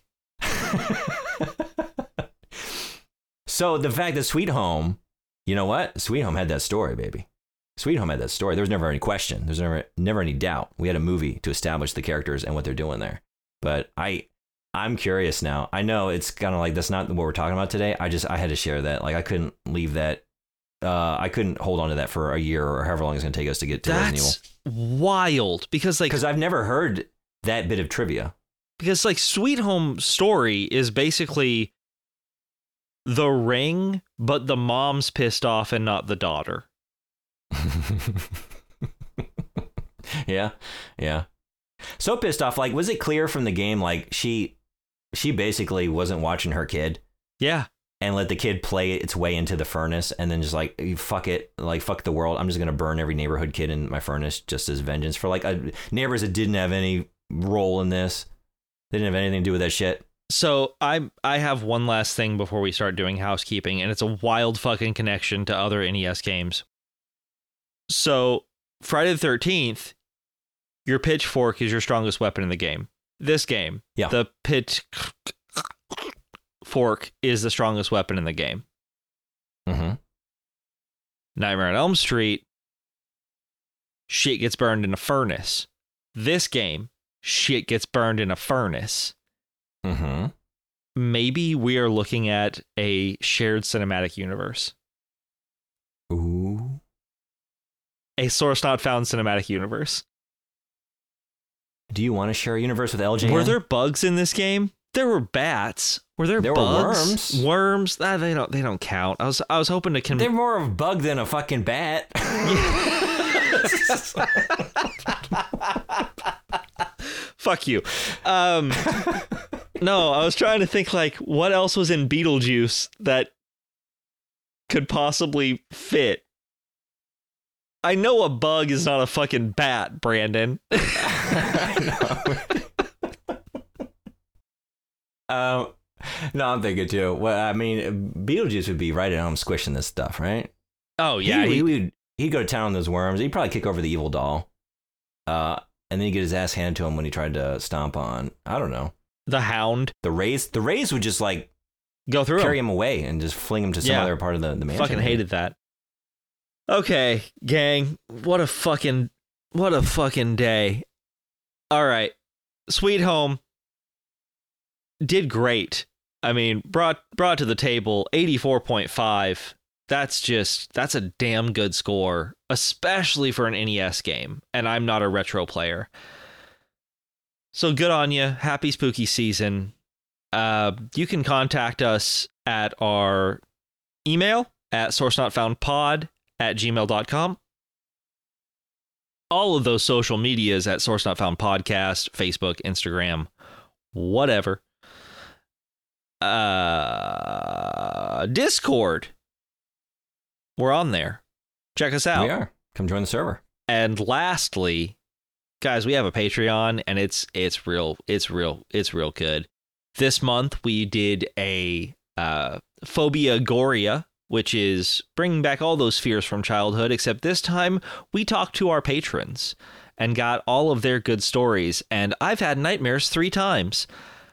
So the fact that Sweet Home, you know what? Sweet Home had that story, baby. Sweet Home had that story. There was never any question. There's never any doubt. We had a movie to establish the characters and what they're doing there. But I'm curious now. I know it's kind of like that's not what we're talking about today. I had to share that. Like I couldn't leave that. I couldn't hold on to that for a year or however long it's going to take us to get to Resident Evil. That's wild because I've never heard that bit of trivia. Because like Sweet Home Story is basically The Ring, but the mom's pissed off and not the daughter. Yeah. So pissed off. Like, was it clear from the game? Like she basically wasn't watching her kid. Yeah. And let the kid play its way into the furnace and then just like, fuck it, like fuck the world. I'm just going to burn every neighborhood kid in my furnace just as vengeance for like neighbors that didn't have any role in this. They didn't have anything to do with that shit. So I have one last thing before we start doing housekeeping, and it's a wild fucking connection to other NES games. So Friday the 13th, your pitchfork is your strongest weapon in the game. This game, yeah, the pitchfork is the strongest weapon in the game. Mm-hmm. Nightmare on Elm Street, shit gets burned in a furnace. This game, shit gets burned in a furnace. Mm-hmm. Maybe we are looking at a shared cinematic universe. Ooh. A source not found cinematic universe. Do you want to share a universe with LJN? Were there bugs in this game? There were bats. Were there bugs? Were worms. Worms? They don't count. I was hoping to They're more of a bug than a fucking bat. Fuck you. No, I was trying to think like what else was in Beetlejuice that could possibly fit. I know a bug is not a fucking bat, Brandon. No, I'm thinking too. Well, I mean, Beetlejuice would be right at home squishing this stuff, right? Oh yeah, he'd go to town on those worms. He'd probably kick over the evil doll, and then he'd get his ass handed to him when he tried to stomp on, I don't know, the Hound. The Rays would just like go through carry him away and just fling him to some other part of the mansion. Fucking hated that. Okay, gang, what a fucking day. All right, Sweet Home did great. I mean, brought to the table 84.5. That's a damn good score, especially for an NES game. And I'm not a retro player. So good on you. Happy spooky season. You can contact us at our email at sourcenotfoundpod@gmail.com. All of those social medias at Source Not Found Podcast, Facebook, Instagram, whatever. Discord. We're on there. Check us out. We are. Come join the server. And lastly, guys, we have a Patreon, and it's real good. This month we did a Phobia Goria, which is bringing back all those fears from childhood, except this time we talked to our patrons and got all of their good stories, and I've had nightmares 3 times.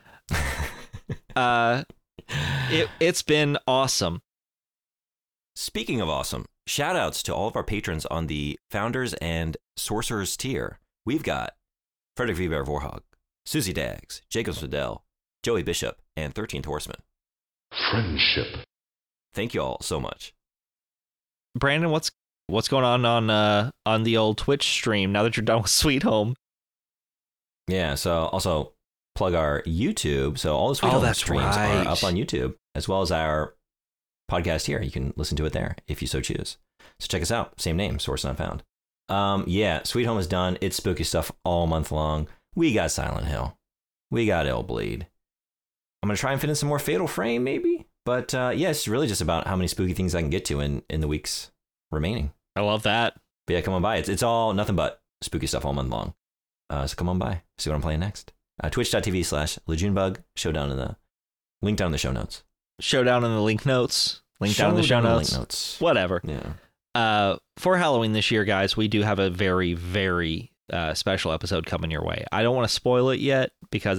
It's been awesome. Speaking of awesome, shout outs to all of our patrons on the Founders and Sorcerers tier. We've got Frederick V. Bear Vorhog, Susie Daggs, Jacob Fidel, Joey Bishop, and 13th Horseman. Friendship. Thank you all so much. Brandon, what's going on the old Twitch stream now that you're done with Sweet Home? Yeah, so also plug our YouTube. So all the Sweet Home streams are up on YouTube, as well as our podcast here. You can listen to it there if you so choose. So check us out. Same name, Source Not Found. Yeah, Sweet Home is done. It's spooky stuff all month long. We got Silent Hill. We got Illbleed. I'm going to try and fit in some more Fatal Frame, maybe. But yeah, it's really just about how many spooky things I can get to in the weeks remaining. I love that. But yeah, come on by. It's all nothing but spooky stuff all month long. So come on by. See what I'm playing next. Twitch.tv/LejunBug. Showdown in the link down in the show notes. Showdown in the link notes. Link down in the show notes. Whatever. Yeah. For Halloween this year, guys, we do have a very, very special episode coming your way. I don't want to spoil it yet because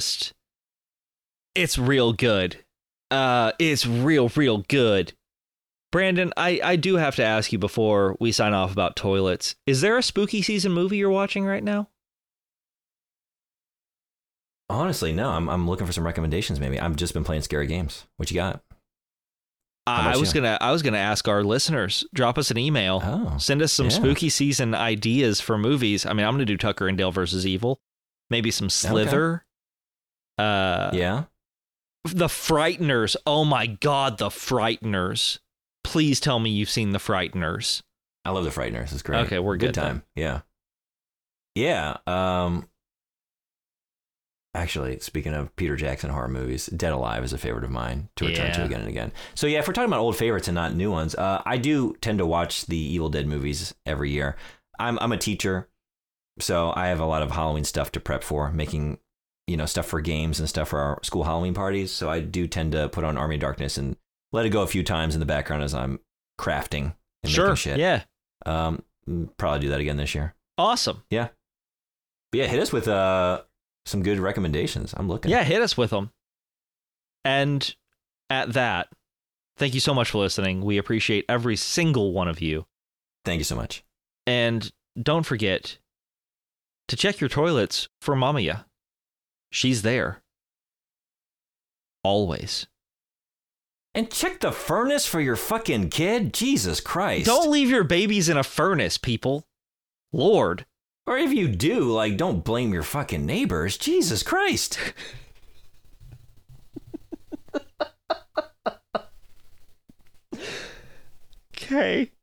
it's real good. It's real good. Brandon, I do have to ask you before we sign off about toilets. Is there a spooky season movie you're watching right now? Honestly, no. I'm looking for some recommendations. Maybe I've just been playing scary games. What you got? I was gonna ask our listeners, drop us an email, send us some spooky season ideas for movies. I mean, I'm gonna do Tucker and Dale versus Evil, maybe some Slither. Yeah. The Frighteners. Oh my God, The Frighteners. Please tell me you've seen The Frighteners. I love The Frighteners. It's great. Okay, we're good time. Then. Yeah. Actually, speaking of Peter Jackson horror movies, Dead Alive is a favorite of mine to return to again and again. So yeah, if we're talking about old favorites and not new ones, I do tend to watch the Evil Dead movies every year. I'm a teacher, so I have a lot of Halloween stuff to prep for, making stuff for games and stuff for our school Halloween parties. So I do tend to put on Army of Darkness and let it go a few times in the background as I'm crafting and making shit. Yeah. Probably do that again this year. Awesome. Yeah. But yeah, hit us with some good recommendations. I'm looking. Yeah, hit us with them. And at that, thank you so much for listening. We appreciate every single one of you. Thank you so much. And don't forget to check your toilets for Mamiya. She's there. Always. And check the furnace for your fucking kid. Jesus Christ. Don't leave your babies in a furnace, people. Lord. Or if you do, don't blame your fucking neighbors. Jesus Christ. Okay.